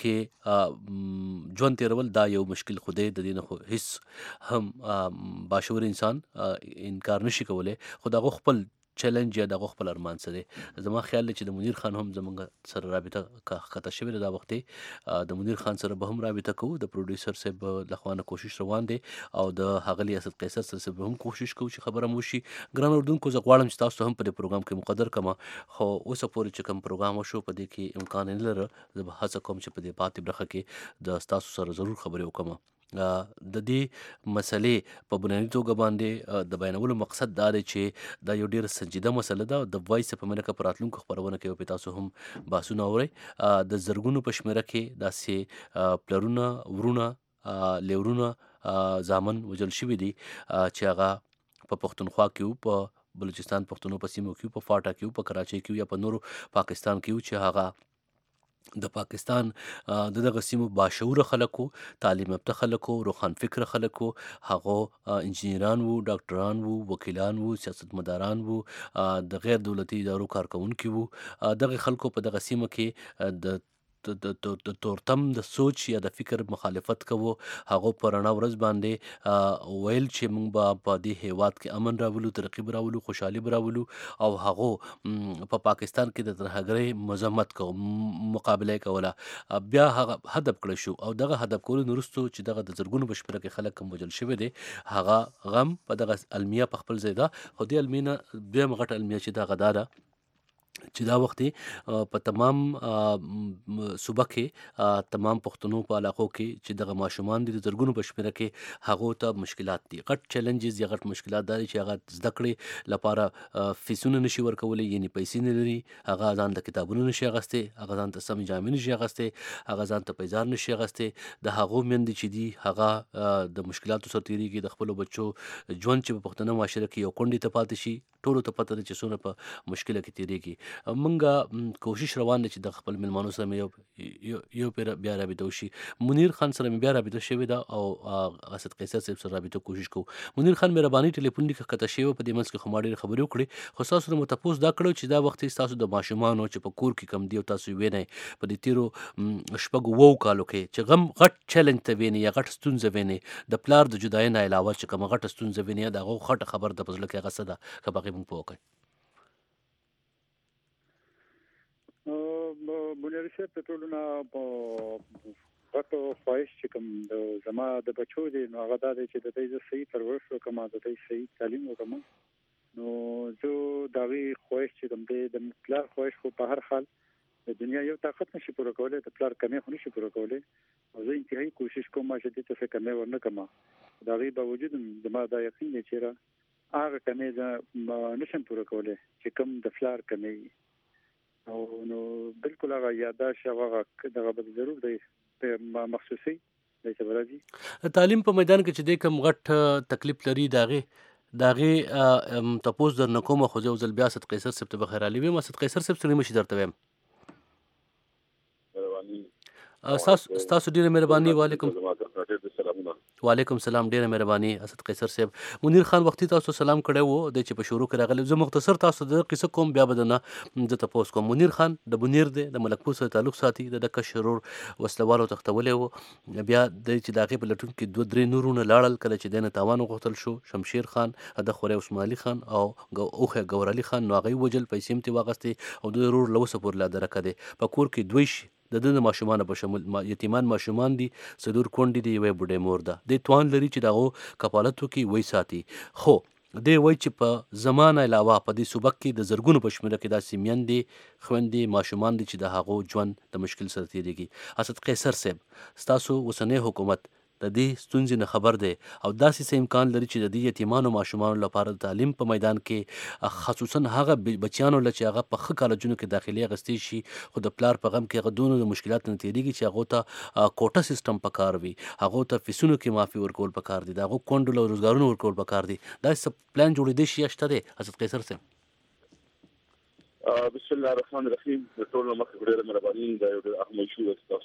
کې ژوند تېرول دا یو مشکل خو دی، د دې نه خو هېڅ هم باشعور انسان انکار نشي کولی. خو د هغو خپل چیلنج یا دغه خپل ارمان څه دی. زما خیال دی چې د منیر خان هم زمونږ سره رابطه ښکته شوې ده دا وخت دی. د منیر خان سره به هم رابطه کوو، د پروډیوسر صاحب لخوا نه کوشش روان دی او د ښاغلي اسد قیصر سره به هم کوشش کوو چې خبره مو وشي. ګران اردوونکو زه غواړم چې تاسو ته هم په دې پروګرام کې مقدر کړم، خو اوسه پورې چې کوم پروګرام وشو په دې کې امکان نه لره. زه به هڅه کوم چې په دې پاتې برخه کې د ستاسو سره ضرور خبرې وکړم. د دې مسلې په بنیادي توګه باندې د بیانولو مقصد دا دی چې دا یو ډېره سنجیده مسله ده. د وایس اف امریکا په راتلونکو خپرونه کې به تاسو هم بحثونه اورئ. د زرګونو په شمېره کې داسې پلرونه، ورونه، لیورونه، زامن وژل شوي دي چې هغه په پښتونخوا کې وو، په بلوچستان پښتنو په سیمو کې وو، په فاټا کې وو، په کراچۍ کې وو یا په نورو پاکستان کې وو چې هغه د پاکستان د دغه سیمو باشعوره خلک وو، تعلیم یافته خلک وو، روښان فکره خلک وو. هغه انجینران وو، ډاکټران وو، وکیلان وو، سیاستمداران وو، د غیر دولتي ادارو کارکوونکي وو. دغه خلکو په دغه سیمه کې د د تورتم د سوچ یا د فکر مخالفت کوو. هغو په رڼا ورځ باندې ویل چې موږ به په دې هیواد کې امن راولو، ترقي به راولو، خوشحالي به راولو او هغو په پاکستان کې د ترهګرۍ مذمت کوو، مقابله یې کوله. بیا هغه هدف کړی شو او دغه هدف کولو نه وروستو چې دغه د زرګونو په شمېره کې خلک کوم وژل شوي دي، هغه غم په دغه المیه په خپل ځای ده. خو دې المیې نه دویم غټه المیه چې دغه دا ده چې دا وخت په تمام صوبه کې، تمام پښتنو په علاقو کې چې دغه ماشومان دي د زرګونو په شمېره کې، هغو ته مشکلات دي، غټ چیلنجز یا غټ مشکلات دا دي چې هغه زده کړې لپاره فیسونه نشي ورکولی، یعنې پیسې نه لري، هغه ځان ته کتابونه نشي اخیستی، هغه ځان ته سمې جامې نشي اخیستی، هغه ځان ته پیزار نشي اخیستی. د هغو میندې چې دي هغه د مشکلاتو سره تېرېږي، د خپلو بچو ژوند چې په پښتنه معاشره کې یو کونډې ته پاتې شي، ټولو ته پته ده چې څومره په مشکله کې تېرېږي. مونږ کوشش روان دی چې د خپل میلمانو سره مې یو یو پیر بیا رابطه وشي. منیر خان سره مې بیا رابطه شوې ده او اسد قیصر صاحب سره رابطه کوشش کوو. منیر خان مهرباني ټلیفون لیکه کته شوی په دې منځ کې خو ما ډېرې خبرې وکړې، خو ستاسو نه مو تپوس دا کړی چې دا وخت ستاسو د ماشومانو چې په کور کې کم دی او تاسو یې وینئ په دې تېرو شپږو اوو کالو کې چې غم غټ چیلنج ته ویني یا غټ ستونزه ویني د پلار د جدایۍ نه علاوه چې کومه غټه ستونزه ویني د هغه غټه خبر د په زړه کې هغه څه ده که په هغې موږ پوه کړئ. منیر صاحب د ټولو نه غټو خواهش چې کوم د زما د بچو دی نو هغه دا دی چې د دوی زه صحیح پرورش وکړم او د دوی صحیح تعلیم وکړم. نو زه د هغې خواهش چې کوم دی د پلار خواهش خو په هر حال د دنیا یو طاقت نشي پوره کولی، د پلار کمی خو نشي پوره کولی او زه انتهایي کوشش کوم چې دې ته څه کمی ورنه کړم. د هغې باوجود زما دا یقین دی چې هغه کمی زه نشم پوره کولی چې کوم د پلار کمی او نو بالکل هغه یاداشت هغه دغه به ضرور دی مخصوصي دی چې راځي. تعلیم په میدان کې چې دی کوم غټ تکلیف لري د هغې د هغې تپوس درنه کومه خو زه یو ځل بیا اسد قیصر صاحب ته بخیر علي ویم. اسد قیصر صاحب ستړي مشي درته ویم. ستاسو ستاسو ډېره مهرباني. وعلیکم وعلیکم سلام. ډېره مهرباني اسد قیصر صاحب. منیر خان وختي تاسو سلام کړی و دی چې په شروع کې راغلی. زه مختصر تاسو د قصه کوم بیا به نه زه تپوس کوم. منیر خان د بنیر دی د ملکپور سره تعلق ساتي. د کشر ورور وسلوالو تښتولی و، بیا دی چې د هغې په لټون کې دوه درې نورونه لاړل. کله چې دی نه تاوان وغوښتل شو شمشیر خان د خوری عثمان علي خان او اوښه ګور علي خان نو هغه یې وژل، پیسې هم ترې واخیستې او د ورور له اوسه پورې لا درکه دی. په کور کې دوی شي د ده د ماشومانو په شمول یتیمان ماشومان دي، څلور کونډې دي، یوه بوډۍ مور ده. دی توان لري چې د هغو کفالت وکړي وی ساتي، خو دی وایي چې په زمانه علاوه په دې صوبک کې د زرګونو په شمېره کې داسې میندې خویندې ماشومان دي چې د هغو ژوند د مشکل سره تېرېږي. اسد قیصر صاحب ستاسو اوسنی حکومت د دې ستونزې نه خبر دی او داسې څه امکان لري چې د دې یتیمانو ماشومانو لپاره د تعلیم په میدان کې خصوصا هغه بچیانو له چې هغه په ښه کالجونو کې داخلي اخیستی شي خو د پلار په غم کې هغه دونه د مشکلات نه تېرېږي چې هغو ته کوټه سیستم پکار وي، هغو ته فیسونو کې معافي ورکول پکار دي، د هغو کونډو له روزګارونو ورکول پکار دي. داسې څه پلان جوړېدی شي یا شته دی اسد قیصر صاحب؟ بسم الله الرحمن الرحیم. د ټولو مخکې ډېره مهرباني. دا یو ډېر اهم ایشو ده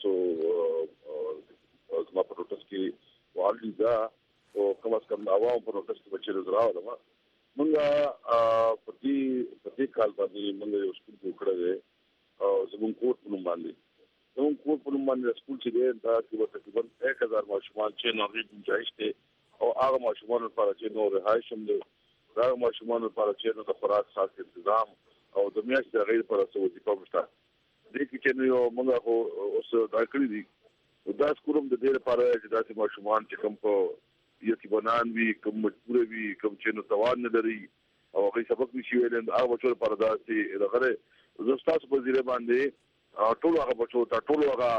تاسو زما په نوټس کې وعلي دا او کم از کم د عوامو په نوټس کې به چېرې زه راولم. مونږ په دې په دې کال باندې مونږ یو سکول جوړ کړی دی او زمونږ کور په نوم باندې زمونږ کور په نوم باندې سکول چې دی دا کې به تقریبا ایک هزار ماشومان چې نو هغې ګنجایش دی او هغه ماشومانو لپاره چې نو رهایش هم دی، د هغه ماشومانو لپاره چې نو د خوراک خاص تنظام او د میاشتې د هغې لپاره څه وظیفه هم شته. دې کې چې نو یو مونږ خو اوس دا کړي دي دا سکول هم د دې لپاره چې داسې ماشومان چې کوم په یتیمانان وي، کوم مجبوره وي، کوم چې نو توان نه لري او هغوی سبق نشي ویلی، هغه بچو لپاره داسې دغه دی. زه ستاسو په ذریعه باندې ټولو هغه بچو ته ټولو هغه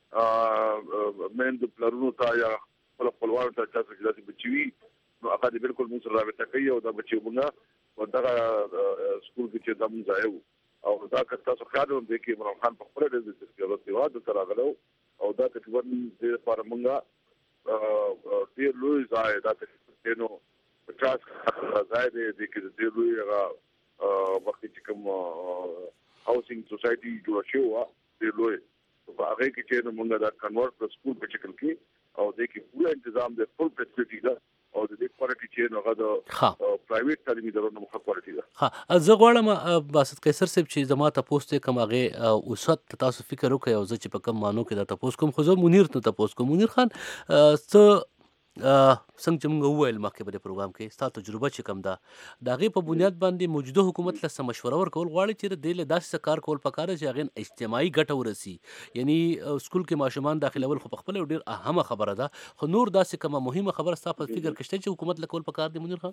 میندو پلرونو ته یا خپلو خپلوانو ته چا چې داسې بچي وي نو هغه دې بالکل موږ سره رابطه کوي او دا بچي مونږ په دغه سکول کې چې دا مونږ ځای وو او دا که تاسو خیال هم دی کې عمران خان په خپله ډېر هېواد ته راغلی او دا تقریبا دې لپاره مونږ ډېر لوی ځای دا تقریبا نو پچاس ځای دی دې کې ډېر لوی هغه مخکې چې کوم هاوسینګ سوسایټي جوړه شوې وه ډېر لوی په هغې کې چې نو مونږ دا کنورټ په سکول په شکل کې او دې کې پوره انتظام دی، فل فیسلټي ده او د دې کوالټي چې نو هغه د پرایویټ تعلیمي ادارو نه مخه کوالټي ده. ښه زه غواړم اسد قیصر صاحب چې زما تپوس دی کوم هغې اوسط تاسو فکر وکړئ او زه چې په کوم معنو کې دا تپوس کوم خو زه منیر ته تپوس کوم. منیر خان څه څنګه چې موږ وویل مخکې په دې پروګرام کې ستا تجربه چې کوم ده د هغې په بنیاد باندې موجوده حکومت له څه مشوره ورکول غواړي چې دې له داسې څه کار کول پکار چې هغې اجتماعي ګټه ورسي، یعنی سکول کې ماشومان داخلول خو پخپله یو ډېر اهمه خبره ده خو نور داسې کومه مهمه خبره ستا په فکر کې شته چې حکومت له کول پکار دی منیر خان؟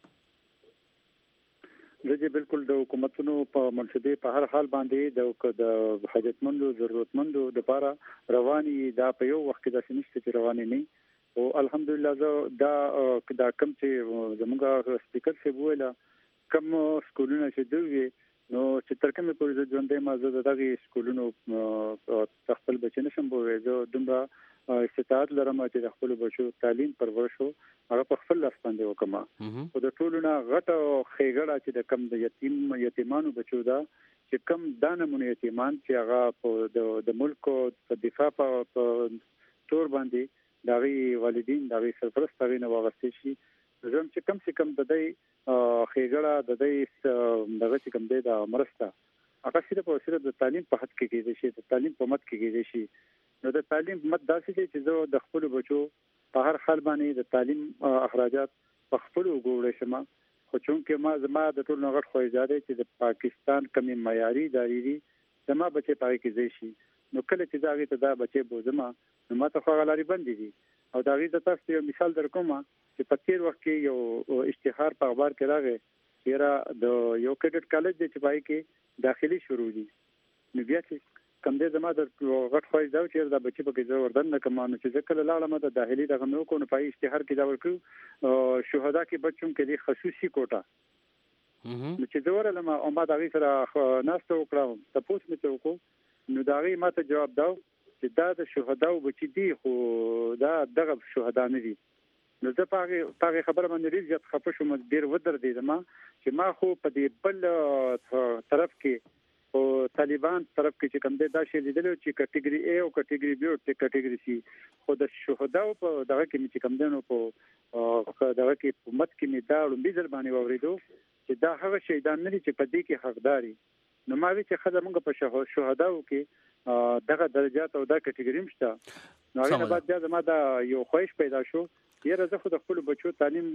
زه چې بالکل د حکومتونو په منصبې په هر حال باندې د حاجتمندو ضرورتمندو دپاره روانې دا په یو وخت کې داسې نشته چې روانې نه او الحمدلله زه دا دا کوم چې زموږ سپیکر صاحب وویله کوم سکولونه چې دوی وي نو چې تر کومې پورې زه ژوندی یم زه د دغې سکولونو خپل بچي نشم وویلی. زه دومره استطاعت لرم چې د خپل بچو تعلیم پرورش هغه په خپل لاس باندې وکما او د ټولو نه غټه خېګړه چې د کم د یتیم یتیمانو بچو دا چې کم دانمونه یتیمان چې هغه د ملک په دفاع په تور باندې دغه والدین دغه سرپرست دغه نه واغستې شي زم چې کم څه کم د دې خېګړه د دې دغه چې کم دی د مرسته هغه صرف او صرف د تعلیم په حد کې کېږي شي د تعلیم په مت کې کېږي شي نو د تعلیم مت داسې دی چې زه د خپل بچو په هر حال باندې د تعلیم اخراجات په خپل وګورم شم خو چونکه ما زما د ټول نغټ خو اجازه چې د پاکستان کمی معیاري دایري زما بچي پای کې ځي شي نو کله چې دا غي ته دا بچي بوزما نو ما ته خو غلاري باندې دي او دا غي د تاسو یو مثال درکوم چې په تیر وخت کې یو اشتهار په اخبار کې راغی چې د یو کډټ کالج د چپای کې داخلي شروع دي نو بیا چې کم دې زما د غټ خوښ دا چې دا بچي په کې زو وردن نه کمانو چې ځکه لاړه مده داخلي دغه نو کو نه پای اشتهار کې دا ورکو شهدا کې بچوم کې دي خصوصي کوټه نو چې زوره لما او ما دا غي سره ناستو وکړم تاسو مې ته وکړو نو دا غي ماته جواب داو چې دا د شهدا بچي دي خو دا دغه شهدا نه دي نو زه پاره پاره خبره باندې ډیر ځت خپه شوم ډیر ودر دي ما چې ما خو په دې بل طرف کې او طالبان طرف کې چې کوم دی دا شی لیدل چې کټګوري A او کټګوري B او کټګوري C خو د شهدا په دغه کې چې کوم دی نو په دغه کې حکومت کې می دا لومبي ځل باندې وریدو چې دا هغه شهیدان نه دي چې په دې کې حقداري نو ما وی چې خدای موږ په شهدا او کې دغه درجات او دا کټګوري مشته نو هغه بعد بیا زما دا یو خوښ پیدا شو یره زه خو د خپل بچو تعلیم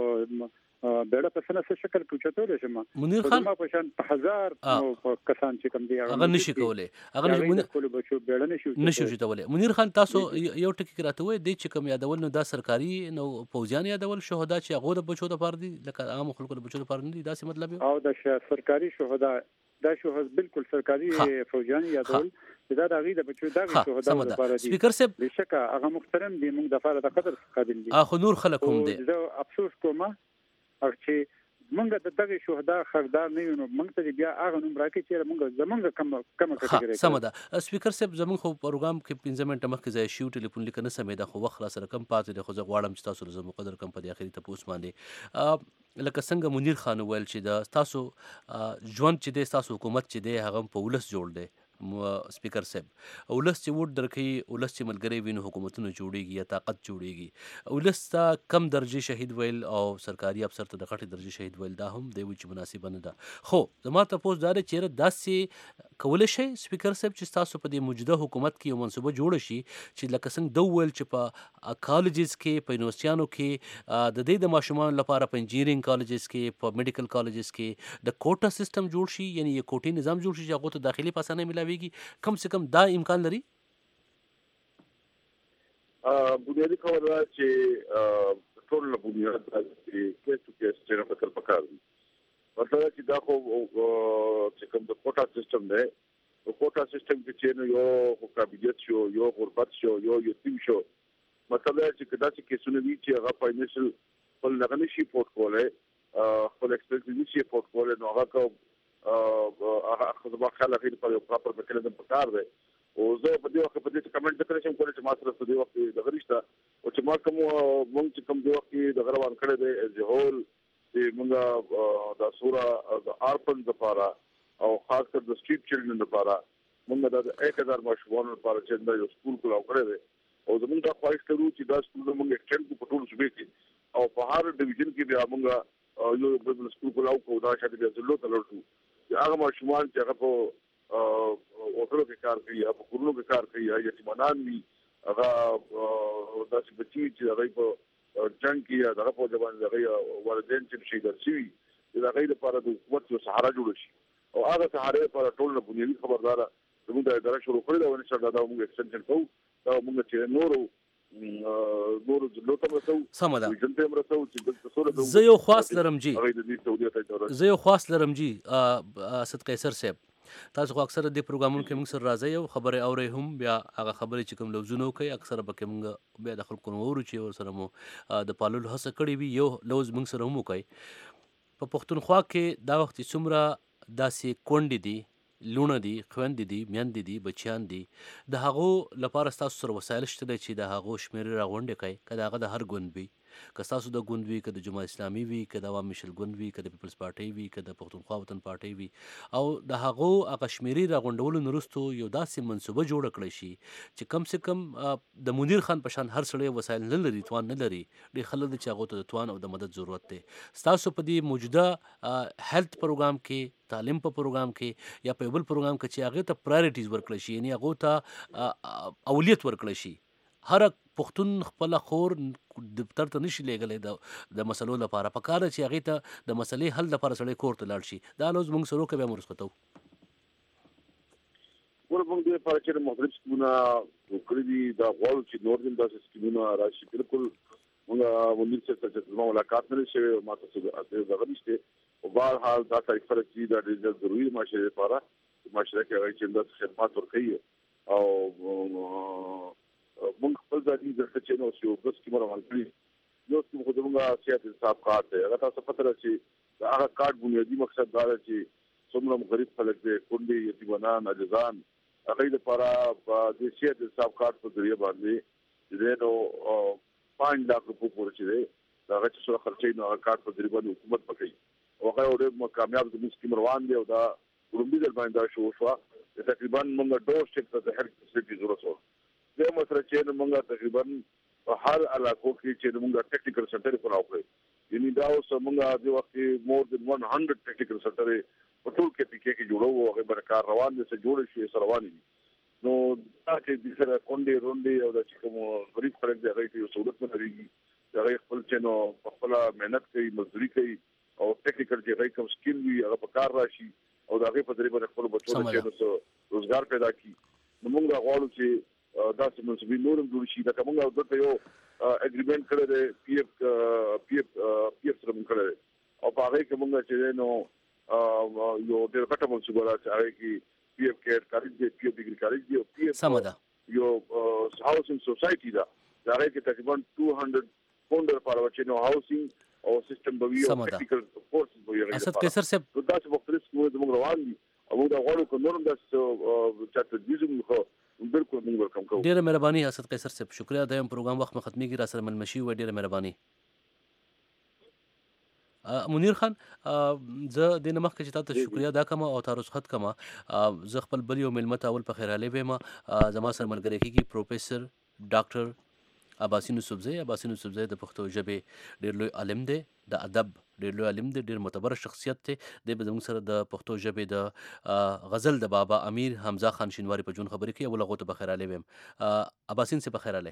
بیره په سنه څه شکل کې چتول شم منیر خان ما په شان په هزار کسان چې کوم دی هغه نشي کولای هغه منیر خپل بچو بیره نشي نشي چتولای منیر خان تاسو یو ټکی راته وای د چې کوم یادول نو دا سرکاري نو فوجان یادول شهدا چې هغه د بچو د پاره دي لکه عام خلکو د بچو د پاره نه دي دا څه مطلب او د سرکاري شهدا دا شهدا بالکل سرکاري فوجان یادول دا د غي د بچو دا شهدا لپاره دي سپیکر صاحب بشکه هغه محترم دي موږ د فار د قدر قابل دي اخو نور خلک هم دي زه افسوس کوم چې موږ د دغه شهدا حقدار نه یو موږ ته بیا هغه نوم راکې چې موږ زمونږ کم کم کټګوري سم ده سپیکر صاحب زمونږ خو پروګرام کې پنځه منټه مخکې ځای شو ټلیفون لیکنه سمې ده خو وخت را سره کم پاتې ده خو زه غواړم چې تاسو زموږ قدر کم په دې اخري ته پوس باندې لکه څنګه منیر خان ویل چې د تاسو ژوند چې د تاسو حکومت چې د هغه په ولس جوړ دی سپیکر صاحب ولس چې ووټ درکې ولس چې ملګری ویني حکومتونه جوړیږي یا طاقت جوړیږي ولس ته کم درجه شهید ویل او سرکاري افسر ته د غټي درجه شهید ویل دا هم دی چې مناسب نه ده خو زما ته پوس دار چیرې داسې کول شي سپیکر صاحب چې تاسو په دې موجوده حکومت کې یو منصوبه جوړ شي چې لکه څنګه د ویل چې په کالجز کې په یونیورسيانو کې د دې د ماشومان لپاره په انجینرینګ کالجز کې په میډیکل کالجز کې د کوټا سیستم جوړ شي یعنی یو کوټي نظام جوړ شي چې هغه ته داخلي پاسانه ملا کم سے کم دا امکان لري بنیادی خبره چې ټول له بنیاد چې کیس ټو کیس چې په تل پکار دي مطلب چې دا خو چې کوم د کوټا سیستم دی او کوټا سیستم کې چې نو یو قابلیت شو یو غربت شو یو یتیم شو مطلب چې کدا چې کیسونه دي چې هغه فاینانشل خپل لغنه شي پورټ کوله خپل ایکسپیرینس شي پورټ کوله نو هغه کو هغه خدمات خلک په یو پراپر میکانیزم په کار دی او زه په دې وخت په دې کمنټ ذکر شم کولای چې ما سره په دې وخت د غریشته او چې ما کوم مونږ چې کوم د وخت د غروان کړي دی از هول چې مونږه د سورا د ارپن لپاره او خاص کر د سټریټ چلډرن لپاره مونږ د ایک هزار ماشومان لپاره چې د یو سکول کولاو کړی دی او زموږ د خواهش لرو چې دا سکول مونږ ایکسټند په ټول صوبې کې او په هر ډیویژن کې بیا مونږ یو بل سکول کولاو کوو دا چې د زلو تلورو هغه ماشومان چې هغه په اوټلو کې کار کوي یا په کورونو کې کار کوي یا یتیمانان وي هغه داسې بچي چې هغه په جنګ کې یا هغه په ځوان هغه والدین چې شي درسي دا هغه لپاره د حکومت یو سهارا جوړ شي او هغه سهارا لپاره ټول بنیادی خبردار زموږ د اداره شروع کړې دا ونه شي دا موږ ایکسټنشن کوو دا موږ چې نورو نور د لوټم رسو سمدا جنته مرسو چې د سره زه یو خاص لرم جی زه یو خاص لرم جی اسد قیصر صاحب تاسو خو اکثر د پروګرامونو کې موږ سره راځي او خبره اوري هم بیا هغه خبره چې کوم لوزونه کوي اکثر به موږ بیا د خلکو نورو چې ور سره مو د پاللو هڅه کړې وي یو لوز موږ سره هم کوي په پښتونخوا کې دا وخت څومره داسې کونډې دي لونه دي خويندې دي میندې دي بچیان دي د هغو لپاره ستاسو سره وسایل شته دی چې د هغو شمېرې راغونډې کوي که د هغه د هر ګوند وي که ستاسو د ګوند وي که د جماعت اسلامي وي که د عوام مشل ګوند وي که د پیپلز پارټۍ وي که د پښتونخوا وطن پارټۍ وي او د هغو هغه شمېرې راغونډولو نه وروستو یو داسې منصوبه جوړه کړی شي چې کم سے کم د منیر خان په شان هر سړی وسایل نه لري توان نه لري ډېر خلک دي چې هغو ته د توان او د مدد ضرورت دی ستاسو په دې موجوده هیلث پروګرام کې تعلیم په پروګرام کې یا په یو بل پروګرام کې چې هغې ته پرایورټیز ورکړی شي یعنې هغو ته اولیت ورکړی شي هر پښتون خپله خور دفتر ته نشي لیږلی د د مسلو لپاره په کار ده چې هغې ته د مسلې حل لپاره سړی کور ته لاړ شي دا لوز موږ سره وکړه بیا موږ رسخته ګوره موږ دې لپاره چې مختلف سکیمونه جوړ کړي دي دا غواړو چې نور هم داسې سکیمونه راشي بالکل موږ منیر صاحب سره چې زما ملاقات نه دی شوی ما ته څه دغه نشته په بهرحال دا ځای فرق چې دا ډېر ضروري د معاشرې لپاره معاشره کې هغه چې همداسې خدمات ورکوي او موږ خپل ځاني درته چې نو یو بس کې روان کړي یو څه خو زموږ صحت حساب کارت دی هغه تاسو پته راځي دا هغه کارت بنیادي مقصد دا دی چې څومره غریب خلک دي کونډې یتیمانان عاجزان هغه لپاره د صحت حساب کارت په ذریعہ باندې د نو پانچ لاکھ روپو پورې چې دی دا هغه چې څو خرچې نو هغه کارت په ذریعہ باندې حکومت پکې او هغه ډېر کامیاب د سکیم روان دی او دا ګرومبي در باندې شو شو تقریبا موږ ډور شپ ته د هر څه ضرورت و د مسره چې موږ تقریبا په هر علاقو کې چې موږ ټیکنیکل سنټر په راوړو یعنی دا اوس موږ د وخت مور دین سو ټیکنیکل سنټر په ټول کې پکې کې جوړو او هغه برکار روان دي چې جوړ شي سره روان دي نو دا چې د سره کونډې روندې او د چې کوم غریب خلک دی هغه ته سہولت نه لري هغه خپل چې نو خپل مهنت کوي مزدوري کوي او ټیکنیکل چې هغه کوم سکیل وي هغه په کار راشي او دا هغه په ذریعہ خپل بچو ته چې نو روزګار پیدا کړي نو موږ غواړو چې دا چې منصبي نورم جوړ شي دا کومه او دته یو اګریمنت کړی دی پی اف پی اف پی اف سره موږ کړی او په هغه کې موږ چې نو یو ډېر غټه منصوبه راځي هغه کې پی اف کېر کالج دی پی اف ډیګري کالج دی او پی اف سمدا یو هاوسینګ سوسایټي دا هغه کې تقریبا two hundred فونډر لپاره چې نو هاوسینګ او سیستم به وي او ټیکنیکل کورسز به وي اسد کیسر صاحب دا چې مختلف موږ روان دي او دا غواړو چې نورم د چاته دیزم خو بالکل موږ ورکم کوو ډیره مهرباني اسد قیصر صاحب شکریا د یم پروګرام وخت ختميږي را سره ملمشي و ډیره مهرباني منیر خان زه د نمخ کې چې تاسو شکریا دا کوم او تاسو خط کوم زه خپل بل یو ملمت اول په خیراله به ما زما سره ملګری کیږي پروفیسور ډاکټر عباسین یوسفزی عباسین یوسفزی د پښتو ژبې ډېر لوی عالم دی د ادب ډېر لوی عالم دی ډېر معتبر شخصیت دی د به زموږ سره د پښتو ژبې د غزل د بابا امیر حمزه خان شینواری په جون خبرې کوي او لغو ته بخیراله ویم عباسین سے بخیراله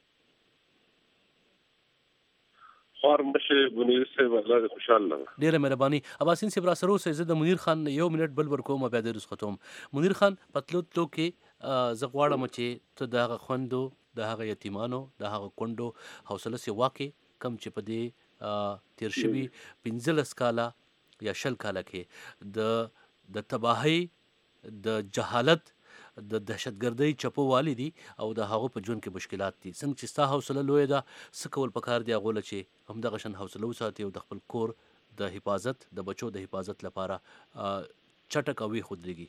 خور مشه منیر صاحب الله دې خوشاله ډېر مهرباني عباسین صاحب را سره اوسه زه د منیر خان یو منټ بل ورکوم بیا د رسختوم منیر خان پتلو تو کې زه غواړم چې ته د هغه خوندو د هغه یتیمانو د هغه کونډو حوصله سي واقع کم چې په دې تیر شوي پنځلس کاله یا شل کاله کې د د تباهۍ د جهالت د دهشتګردۍ چپو والی دي او د هغو په ژوند کې مشکلات دي څنګه چې ستا حوصله لویه ده څه کول پکار دي هغو له چې همدغه شان حوصله وساتي او د خپل کور د حفاظت د بچو د حفاظت لپاره چټک او ویښ ودرېږي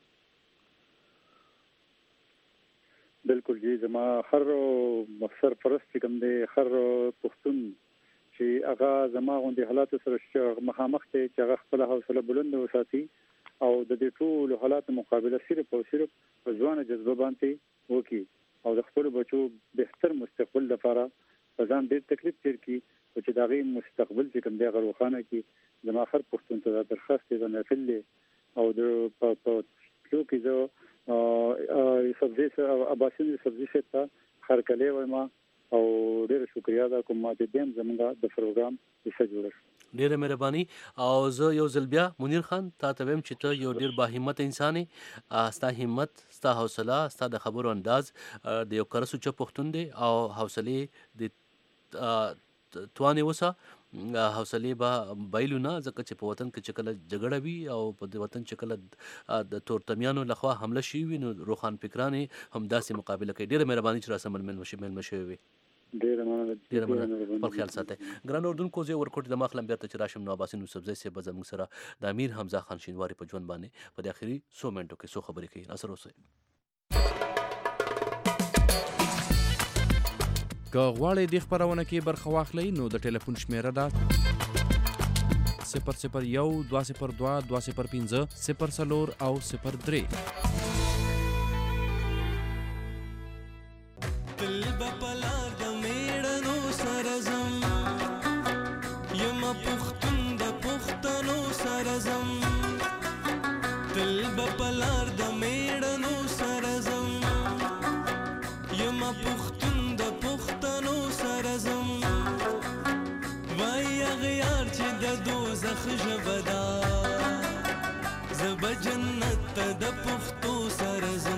بالکل جی زما هر مفسر پرست کوم دی هر پښتون چې هغه زما غوندي حالات سره مخامخ ته چې هغه خپل حوصله بلند وساتي او د دې ټول حالات مقابله صرف او صرف په ځوانه جذبه باندې وکي او د خپل بچو بهتر مستقبل لپاره ځان ډېر تکلیف تیر کی او چې داغي مستقبل چې کوم دی غروخانه کی زما هر پښتون ته درخواست دی نه فل او د په کلو کې زه سبزی عباسین سبزی ته خرکلې وایم او ډېر شکریا دا کوم ماته دیم زمونږ د پروګرام څخه جوړ ډیره مهرباني او زه یو ځل بیا منیر خان تا ته ویم چې ته یو ډیر با همت انسان یې ستا همت ستا حوصله ستا د خبرو انداز د یو کرسو چ پښتون دی او حوصله د توانې وسه حوصله به بایلو نه ځکه چې په وطن کې چې کله جګړه وي او په وطن چې کله د تورتمیانو لخوا حمله شي وي نو روخان فکرانې هم داسې مقابله کوي ډیره مهرباني چې را سره ململ مشي مل مشوي وي ډېره مننه ډېره مننه خپل خیال ساتئ ګران اردوونکو زه ورکوټ د مخلم بیرته چې راشم نو عباسي نوسفزی صاحب به زموږ سره د امیر حمزه خان شینواري په ژوند باندې په د اخري څو منټو کې څو خبرې کوي ناصر اوسئ که غواړئ دې خپرونه کې برخه واخلئ نو د ټلیفون شمیره ده صفر صفر یو دوه صفر دوه دوه صفر پنځه صفر څلور او صفر درې تل به په لار د میړنو سره ځم یمه پښتون د پښتنو سره ځم تل به په لار د میړنو سره ځم یمه پښتون ژبدا زب جنت ته د پښتو سره زم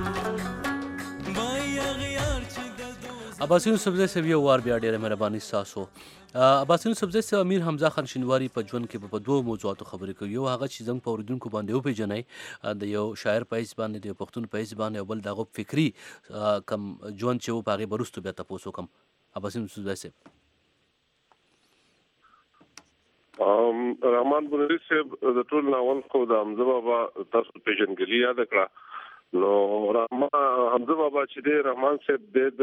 وای غیار چې د دوزخ عباسي نوسفزی صاحب یو وار بیا ډېره مهرباني ستاسو عباسي نوسفزی صاحب امیر حمزه خان شینواري په ژوند کې په دوه موضوعاتو خبرې کوي یو هغه چې زموږ په اورېدونکو باندې وپېژنئ د یو شاعر په حیث باندې د یو پښتون په حیث باندې او بل د هغه فکري کم ژوند چې و په هغې به وروستو بیا تپوس وکړم عباسي نوسفزی صاحب رحمان بنوري صاحب د ټول ناول خو د حمزه بابا تاسو پیژنګلي یاد کړه نو رحمان حمزه بابا چې دی رحمان صاحب د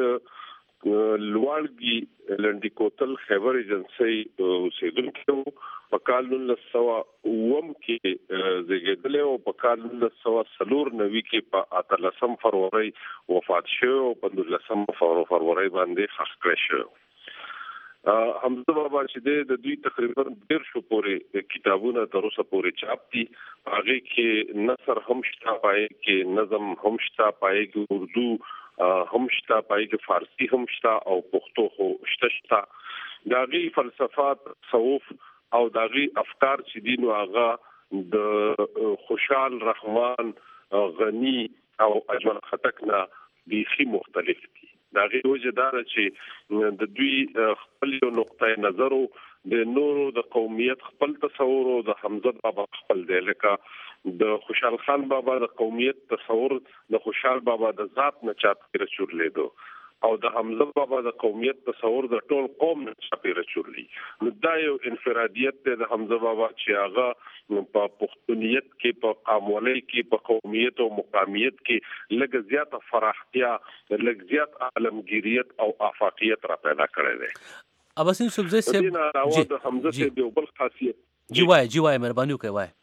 لوړګي لنډي کوتل خیبر ایجنسي اوسیدونکو په کال نولس سوه اووم کې زیږېدلی او په کال نولس سوه څلور نوي کې په اتلسم فروری وفات شو او په نولسم فروری باندې ښخ کړی شو حمزه بابا چې د دوی تقریبا ډېر شو پورې کتابونه تر اوسه پورې چاپ دي هغه کې نثر هم شته پای کې نظم هم شته پای کې اردو هم شته پای کې فارسی هم شته او پښتو خو شته شته داغي فلسفات تصوف او داغي افکار چې دي نو هغه د خوشحال رحمان غنی او اجمل خټک نه بیخي مختلف دي دا غي وجدار چې د دوی خپل نقطه نظر د نورو د قومیت خپل تصور او د حمزه بابا خپل دی لکه د خوشحال خان بابا د قومیت تصور د خوشحال بابا د ذات نه چاپیره چورلیدو او د حمزه بابا د قومیت تصور د ټول قوم نه چاپیره چورلی نو دا یو انفرادیت دی د حمزه بابا چې هغه په پښتونیت کې په قامولۍ کې په قومیت او مقامیت کې لږ زیاته فراختیا لږ زیات عالمگیریت او آفاقیت را پیدا کړی دی عباسي نوسفزی صاحب جی د حمزه صاحب یو بل خاصیت جی وای جی وای مهرباني وکړئ وای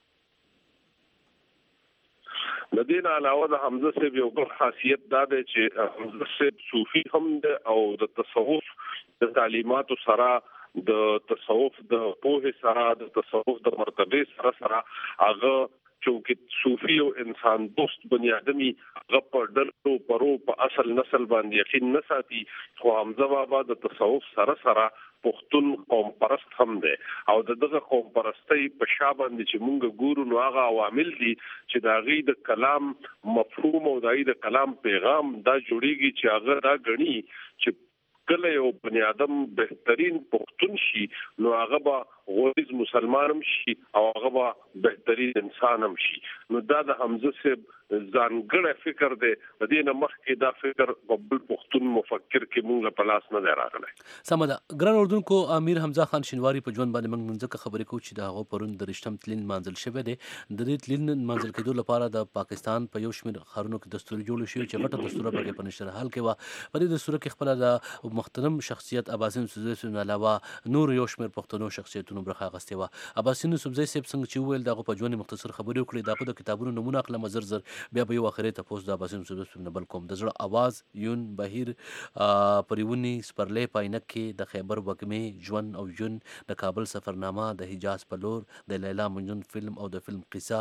د دې نه علاوه د حمزه صاحب یو بل خاصیت دا دی چې حمزه صاحب صوفي هم دی او د تصوف د تعلیماتو سره د تصوف د پوهې سره د تصوف د مرتبه سره سره هغه چونکه صوفي او انسان دوست بني ادمي هغه په ډلو پرو په اصل نسل باندې یقین نه ساتي خو حمزه بابا د تصوف سره سره پښتون قوم پرست هم دی او دغه قوم پرستی په شابه چې مونږ ګورو نو هغه عوامل دي چې دا غي د کلام مفهوم او دای د کلام پیغام دا جوړیږي چې هغه دا غني چې کله یو بنی آدم بهترین پښتون شي نو هغه به غوړیز مسلمان هم شي او هغه به بهترین انسان هم شي نو دا د حمزه صاحب ځانګړی فکر دی د دې نه مخکې دا فکر په بل پښتون مفکر کې مونږ په لاس نه دی راغلی سمه ده ګران اردوونکو امیر حمزه خان شینواري په ژوند باندې موږ نن ځکه خبرې کوو چې د هغه پرون د رښتم تلین منځل شوی دی د دې تلین منځل کېدو لپاره د پاکستان په یو شمېر ښارونو کې دستور جوړ شوی چې غټه دستوره پکې په نشر حال کې وه په دې دستوره کې خپله د محترم شخصیت عباسي نوسفزی صاحب نه علاوه نور یو شمېر پښتنو شخصیتونو برخه اخیستې وه عباسي نوسفزی صاحب څنګه چې وویل د هغه په ژوند مختصر خبرې وکړې د هغه د کتابونو نومونه اخلم زر زر بیا به یو آخري تپوس د عباسي نوسفزی صاحب نه بل کوم د زړه اواز یون بهیر پریونی سپرلی پاینک کې د خیبر وږمې ژوند او ژوند د کابل سفرنامه د حجاز په لور د لیلا مجنون فلم او د فلم قصه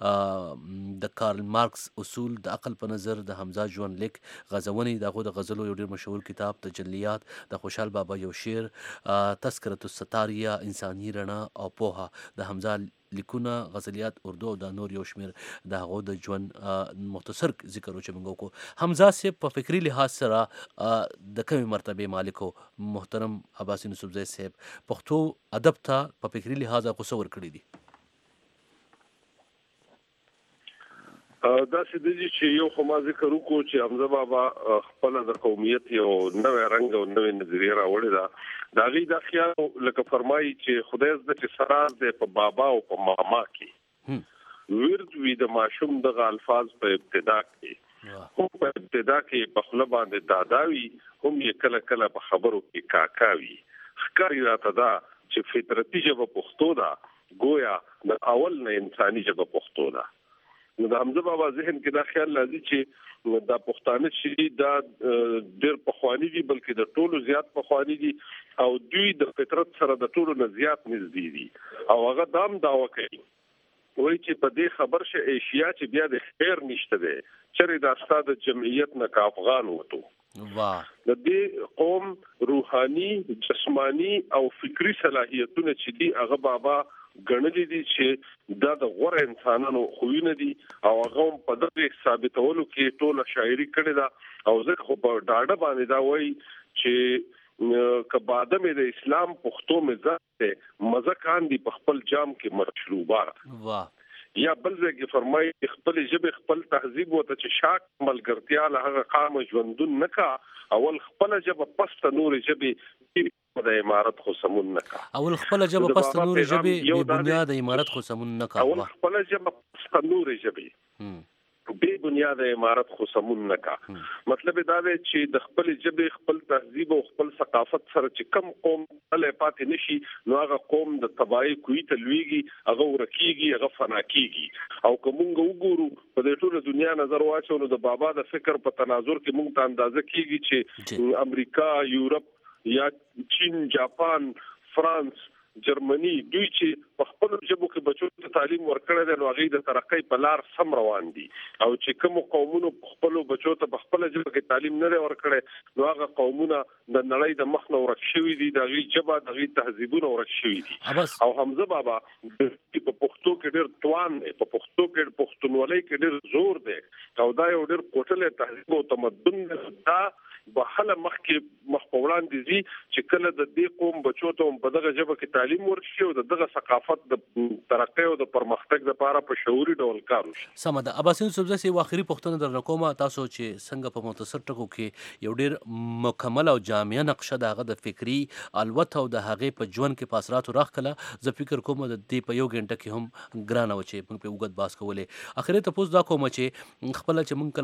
د کارل مارکس اصول د عقل په نظر د حمزه ژوند لیک غزونی دغه د غزلو یو ډېر مشهور کتاب تجلیات د خوشحال بابا یو شعر تذکرة الستاریه انساني رڼا او پوها د حمزه لیکونه غزلیات اردو او د نور یو شمېر د هغو د ژوند مختصر ذکر و چې موږ وکړو حمزه صاحب په فکري لحاظ سره د کومې مرتبې مالک و محترم عباسي نوسفزی صاحب پښتو ادب ته په فکري لحاظ هغه څه ورکړي دي دا سدي چې یو خو ما ذکر وکړو چې حمزه بابا خپل د قومیت یو نوې رنګ او نوې نظریه راوړی دا دا غي د خیال لکه فرمایي چې خدای زده چې سرار دې په بابا او په ماما کې ورد وی د ماشوم د الفاظ په ابتدا کې هم په ابتدا کې په خپل باندې داداوي هم یې کله کله په خبرو کې کاکاوي ښکاری راته دا چې فطرتي ژبه پښتو ده گویا د اول نه انساني ژبه پښتو ده. نو د حمزه بابا ذهن کې دا خیال لازم چې دا پښتانه چې دا ډېر پخوانی دي بلکې د ټولو زیات پخوانی دي او دوی د فطرت سره د ټولو نه زیات نږدې دي او هغه دام داوا کوي وایي چې په دې خبر شه ایشیا چې بیا د خیر نشته ده چرې د استاد جمعیت نه کا افغان وته واه د دې قوم روحاني جسمانی او فکری صلاحیتونه چې دي هغه بابا غنلې دي چې دا د غوړ انسانانو خوونه دي او هغه په دغه ثابتولو کې ټول شاعري کړې ده او زه خو په ډاډه باندې دا وایي چې کباده مې د اسلام پښتو مې ځته مزه کان دي په خپل جام کې مشروبات واه یا بل ځکه فرمایي خپل ژبه خپل تهذیب وته چې شاک ملګرتیا له هغه قام ژوندون نکا اول خپل ژبه پست نور ژبه د امارت خو سمون نکا اول خپل ژبه پست نور ژبه به بنیاد امارت خو سمون نکا اول خپل ژبه پست نور ژبه به بنیاد امارت خو سمون نکا مطلب دا دی چې د خپل ژبه خپل تهذیب او خپل ثقافت سره چې کم قوم له پاتې نشي نو هغه قوم د تباہي کوي تلويږي هغه ورکیږي هغه فنا کیږي او کومګ وګورو په دې ټول دنیا نظر واچو نو د بابا د فکر په تناظر کې موږ ته اندازه کیږي چې امریکا یورپ یا چین جاپان فرانس جرمني دوی چې په خپل ژبه کې بچو ته تعلیم ورکړی دی نو هغه د ترقۍ په لار سم روان دي او چې کوم قومونو خپل بچو ته په خپل ژبه کې تعلیم نه ورکړي نو هغه قومونه د نړۍ د مخ نه ورک شوي دي د غي ژبه د غي تهذیبونه ورک شوي دي او حمزه بابا په پښتو کې ډېر توان په پښتو کې پښتونولۍ کې ډېر زور دی او دا یو ډېر کوټله تهذیب او تمدن دا بهله مخکې مخ په وړاندې دي چې کله د دې قوم بچو ته په دغه ژبه کې تعلیم ورشي او دغه ثقافت د ترقۍ او د پرمختګ لپاره په شعوري ډول کار وشي. سم ده. عباسین صوبزه سي واخري پښتنه در کومه تاسو چې څنګه په مختصر ټکو کې یو ډیر مکمل او جامع نقشه دغه د فکری الوت او د هغه په ژوند کې پاسرات راخله زه فکر کوم د دې په یو غنټه کې هم ګرانه و چې موږ په وګت باس کولې اخري ته پوس دا کوم چې خپل چې موږ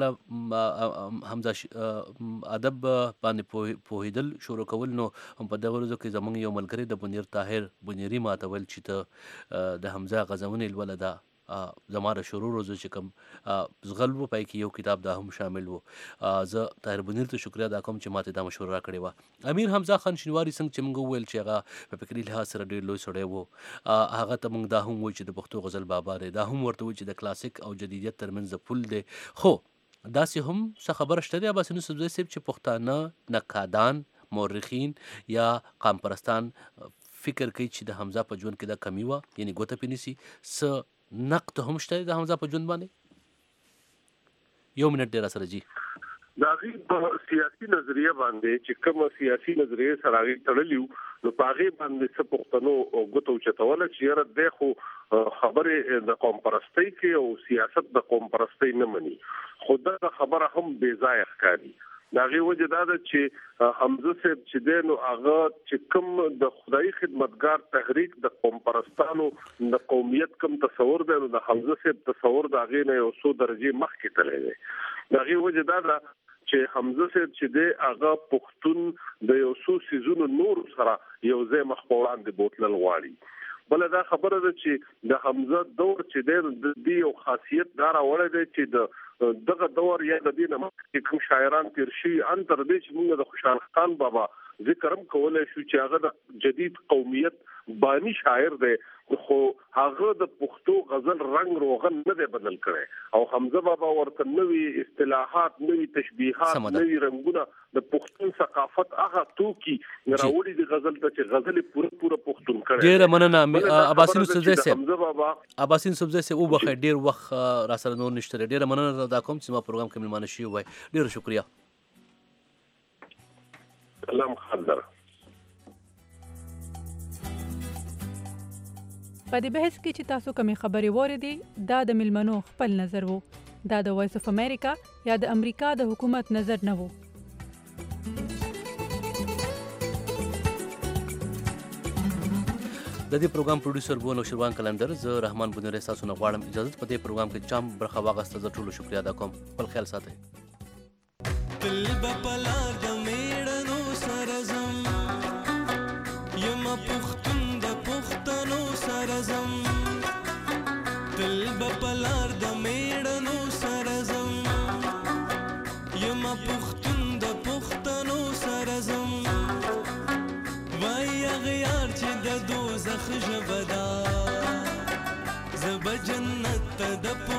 کله حمزه ادب باندې پوهیدل شروع کول نو په دغه ورځو کې زمونږ یو ملګری د بنیر طاهر بنيري ماتول چې ته د حمزه غزونه الولدا زماره شروع روزو چې کوم زغل و پای کې یو کتاب دا هم شامل وو زه طاهر بنیر ته شکریا دا کوم چې ماته دا مشوره کړې و. امیر حمزه خان شینواری څنګه چې موږ ویل چې هغه په فکری لحاظ سره ډېر لوی سړی وو هغه ته موږ دا هم وایو چې د پښتو غزل بابا دی دا هم ورته وایو چې د کلاسیک او جدیدیت ترمنځ پل دی خو داسې هم څه خبره شته دی عباسین صوبزی صاحب چې پښتانه نقادان مورخین یا قام پرستان فکر کوي چې د حمزه په ژوند کې دا کمی و یعنی ګوته پینیسی س نقد هم شته د حمزه په ژوند باندې یو منټ ډیر سره جی دا غي په سیاسي نظریه باندې چې کوم سیاسي نظریه سره غي تړلیو نو پاغي باندې څه پښتنو او ګوتو چتول چې را ده خو خبره د قوم پرستی کې او سیاست د قوم پرستی نه مني خدای خبره هم بے ځای ښکاري دا غي وجه دا چې حمزه صاحب چې دینو هغه چې کوم د خدای خدمتګار تحریک د قوم پرستانو د قومیت کوم تصور دی د حمزه صاحب تصور دا غي نه یو څو درجه مخکې تللی دی دا غي وجه دا چې حمزه صاحب چې دی هغه پښتون د یو څو سيزونو نور سره یو ځای مخ په وړاندې بوتلل غواړي بل دا خبره ده چې د حمزه دور چې دی د یو خاصیت دار وړه دی چې د دغه دور یا د دینه مخکې کوم شاعران تیر شي ان تر دې چې موږ د خوشحال خان بابا ذکر هم کولای شو چې هغه د جدید قومیت بانی شاعر دی خو هغه د پښتو غزل رنگ روغن نه دی بدل کړي او حمزه بابا ورته نوې اصطلاحات نوې تشبیهات نوې رنگونه د پښتون ثقافت هغه توکي راوړي د غزل ته چې غزل پوره پوره پښتون کړي ډیر مننه عباسین صوبزی صاحب حمزه بابا عباسین صوبزی صاحب او بخیر ډیر وخت را سره نور نشته ډیر مننه دا کوم چې ما پروګرام کې ملمانه شي وای ډیر شکریا سلام خضر په دې بحث کې چې تاسو کومې خبرې واردې دا د ملمنو خپل نظر وو دا د وایس اف امریکا یا د امریکا د حکومت نظر نه وو. د دې پروګرام پروډوسر بو نو شروان کلندر، زه رحمان بنوري تاسو نه غواړم اجازه په دې پروګرام کې چم برخه واغسته. زه ټولو شکریا ادا کوم. خپل خیال ساتئ. تل بپلا د میړنو سره زم یم پختون د پښتنو سره زم تل بپلا د میړنو سره زم یم پختون د پښتنو سره زم وای غیار چې د دوزخ ژبدا زب جنت د